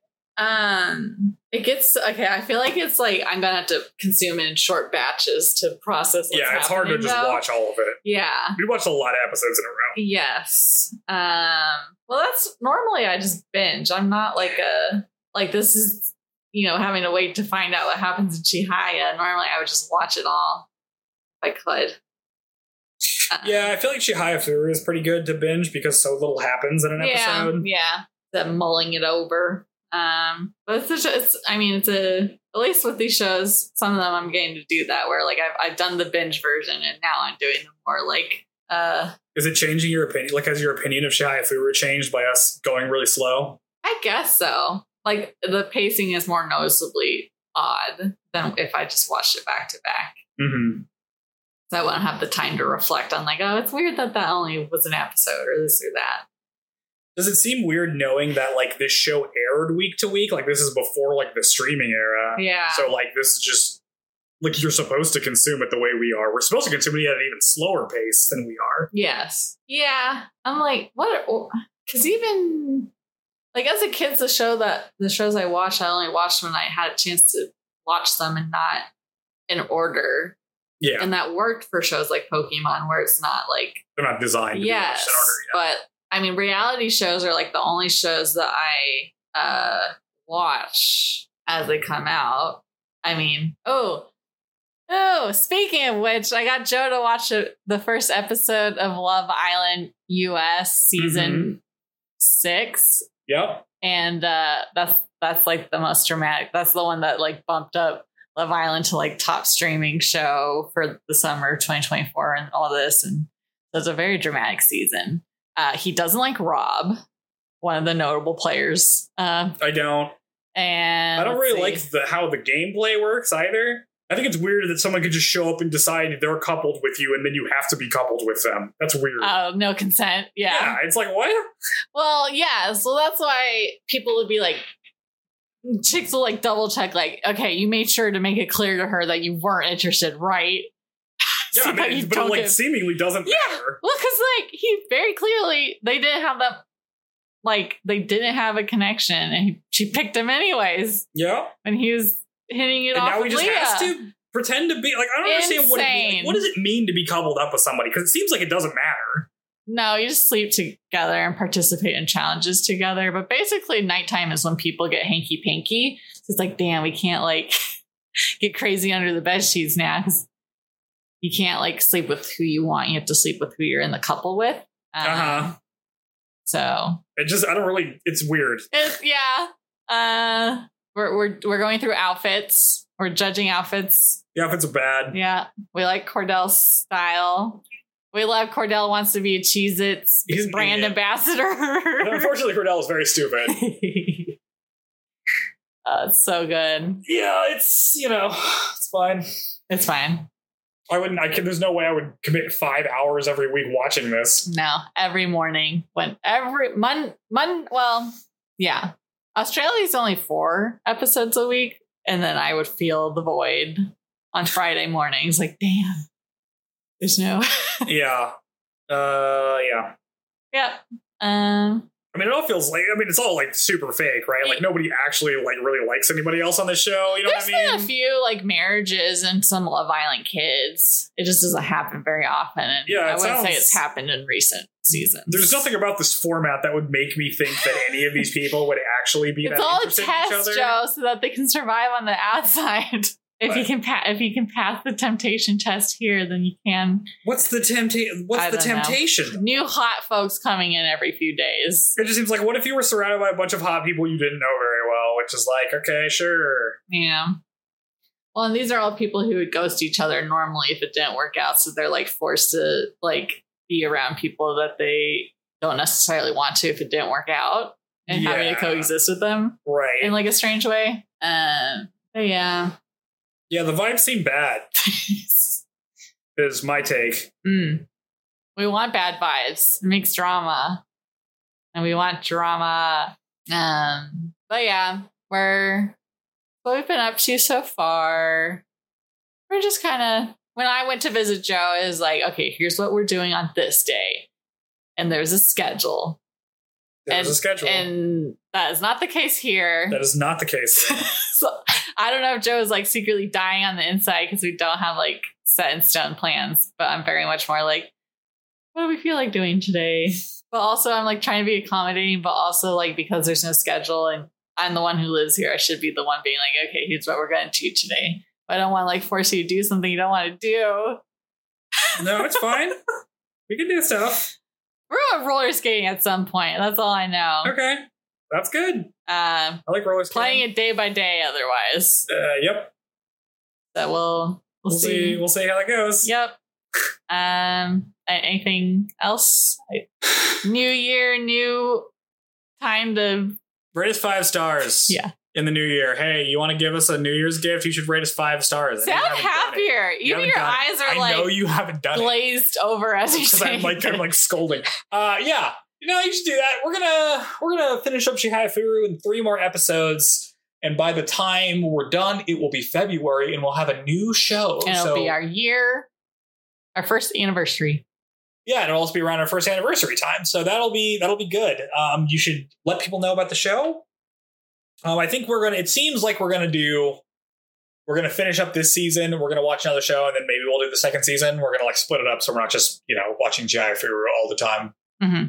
It gets, okay, I feel like it's like I'm gonna have to consume it in short batches to process what's happening. It's hard to just watch all of it. Yeah. We watched a lot of episodes in a row. Yes. Well, that's normally I just binge. I'm not like this is, you know, having to wait to find out what happens in Chihaya. Normally I would just watch it all if I could. Yeah, I feel like Chihaya Furu is pretty good to binge because so little happens in an episode. Yeah, that mulling it over. But at least with these shows, some of them I'm getting to do that where like I've done the binge version and now I'm doing the more like. Is it changing your opinion? Like, has your opinion of Chihaya Furu changed by us going really slow? I guess so. Like the pacing is more noticeably odd than if I just watched it back to back. Mm-hmm. So I wouldn't have the time to reflect on like, oh, it's weird that only was an episode or this or that. Does it seem weird knowing that like this show aired week to week? Like this is before like the streaming era. Yeah. So like this is just like you're supposed to consume it the way we are. We're supposed to consume it at an even slower pace than we are. Yes. Yeah. I'm like, what? Because even like as a kid, the shows I watched, I only watched when I had a chance to watch them and not in order. Yeah. And that worked for shows like Pokemon where it's not like they're not designed to be watched in order. Yeah. But I mean reality shows are like the only shows that I watch as they come out. I mean, speaking of which, I got Joe to watch the first episode of Love Island US season 6. Yep. And that's like the most dramatic. That's the one that like bumped up Love Island to like top streaming show for the summer of 2024 and all this. And so it's a very dramatic season. He doesn't like Rob, one of the notable players. I don't. And I don't really like how the gameplay works either. I think it's weird that someone could just show up and decide they're coupled with you and then you have to be coupled with them. That's weird. Oh, no consent. Yeah. It's like, what? Well, yeah. So that's why people would be like, chicks will like double check, like, okay, you made sure to make it clear to her that you weren't interested, right? Yeah, so but it like seemingly doesn't matter. Well, because like he very clearly, they didn't have that, like they didn't have a connection and she picked him anyways. Yeah. And he was hitting it and off now he with just Leah. has to pretend to be like, I don't understand what it means. Like, what does it mean to be coupled up with somebody? Because it seems like it doesn't matter. No, you just sleep together and participate in challenges together. But basically, nighttime is when people get hanky panky. So it's like, damn, we can't like get crazy under the bed sheets now because you can't like sleep with who you want. You have to sleep with who you're in the couple with. So it's weird. We're going through outfits. We're judging outfits. The outfits are bad. Yeah. We like Cordell's style. We love Cordell wants to be a Cheez-Its brand ambassador. Unfortunately, Cordell is very stupid. It's so good. Yeah, it's fine. It's fine. There's no way I would commit 5 hours every week watching this. No, every morning. Yeah. Australia's only 4 episodes a week. And then I would feel the void on Friday mornings. Like, damn, there's no. Yeah. Yeah. Yeah. I mean, it all feels like, it's all like super fake, right? Like nobody actually like really likes anybody else on this show. You know what I mean? There's been a few like marriages and some Love Island kids. It just doesn't happen very often. And I wouldn't say it's happened in recent seasons. There's nothing about this format that would make me think that any of these people would actually be that interested in each other. It's all a test, Joe, so that they can survive on the outside. If you can pass the temptation test here, then you can. What's the temptation? New hot folks coming in every few days. It just seems like, what if you were surrounded by a bunch of hot people you didn't know very well, which is like, okay, sure. Yeah. Well, and these are all people who would ghost each other normally if it didn't work out, so they're like forced to like be around people that they don't necessarily want to if it didn't work out, and having to coexist with them, right? In like a strange way. But yeah. Yeah, the vibes seem bad. Is my take. We want bad vibes. It makes drama. And we want drama. But yeah, what we've been up to so far. We're just kind of, when I went to visit Joe, it was like, okay, here's what we're doing on this day. And there's a schedule. And that is not the case here. That is not the case here. So, I don't know if Joe is like secretly dying on the inside because we don't have like set in stone plans, but I'm very much more like, what do we feel like doing today? But also I'm like trying to be accommodating, but also like because there's no schedule and I'm the one who lives here, I should be the one being like, okay, here's what we're going to do today. But I don't want to like force you to do something you don't want to do. No, it's fine. We can do stuff. We're going roller skating at some point. That's all I know. Okay. That's good. I like roller skating. Playing it day by day otherwise. Yep. So we'll see. We'll see how that goes. Yep. Anything else? New year, new time to rate us 5 stars. Yeah. In the new year. Hey, you want to give us a New Year's gift? You should rate us 5 stars. Sound happier. Even your eyes are like, I know you haven't done glazed over as you say. I'm like kind of like scolding. Yeah. You should do that. We're gonna finish up Chihayafuru in 3 more episodes, and by the time we're done, it will be February, and we'll have a new show. And it'll be our first anniversary. Yeah, and it'll also be around our first anniversary time, so that'll be good. You should let people know about the show. I think it seems like we're gonna finish up this season. We're gonna watch another show, and then maybe we'll do the second season. We're gonna like split it up, so we're not just watching Chihayafuru all the time. Mm-hmm.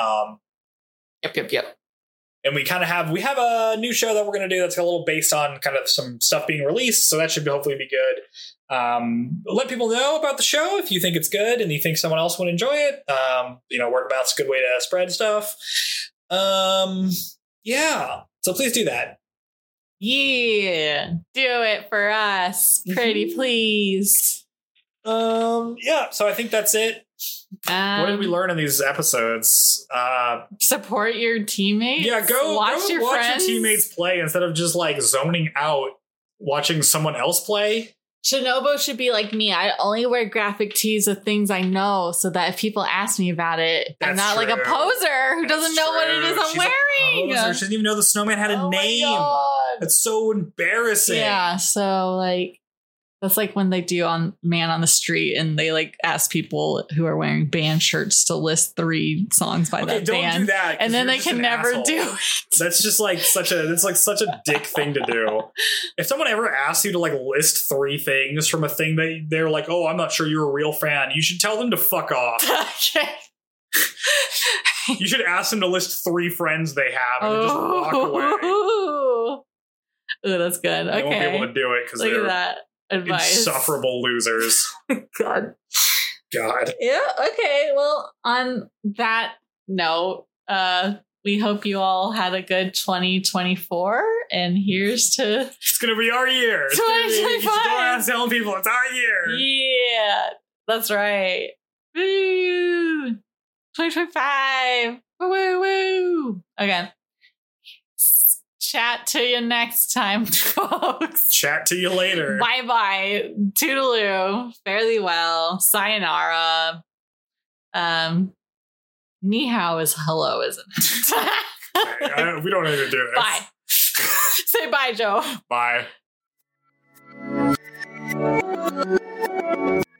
Yep. And we have a new show that we're going to do that's a little based on kind of some stuff being released. So that should hopefully be good. Let people know about the show if you think it's good and you think someone else would enjoy it. Word of mouth's a good way to spread stuff. Yeah. So please do that. Yeah. Do it for us. Pretty please. Yeah. So I think that's it. What did we learn in these episodes? Support your teammates. Yeah, go watch your teammates play instead of just like zoning out watching someone else play. Shinobu should be like me. I only wear graphic tees of things I know so that if people ask me about it, I'm not like a poser who doesn't know what it is I'm wearing. She doesn't even know the snowman had a name. That's so embarrassing. Yeah, so like That's like when they do on Man on the Street and they like ask people who are wearing band shirts to list 3 songs by that don't band. Do that, and then they can never asshole. do it. That's just like such a dick thing to do. If someone ever asks you to like list 3 things from a thing that they're like, oh, I'm not sure you're a real fan, you should tell them to fuck off. Okay. You should ask them to list 3 friends they have and then just walk away. Oh, that's good. Okay. They won't be able to do it because Look they're at that advice. insufferable losers. God. God. Yeah. Okay. Well, on that note, we hope you all had a good 2024, and here's to It's gonna be our year. 2025. You should go around telling people it's our year. Yeah, that's right. Woo! 2025. Woo woo woo. Okay. Chat to you next time, folks. Chat to you later. Bye bye. Toodaloo. Fairly well. Sayonara. Ni hao is hello, isn't it? We don't need to do this. Bye. Say bye, Joe. Bye.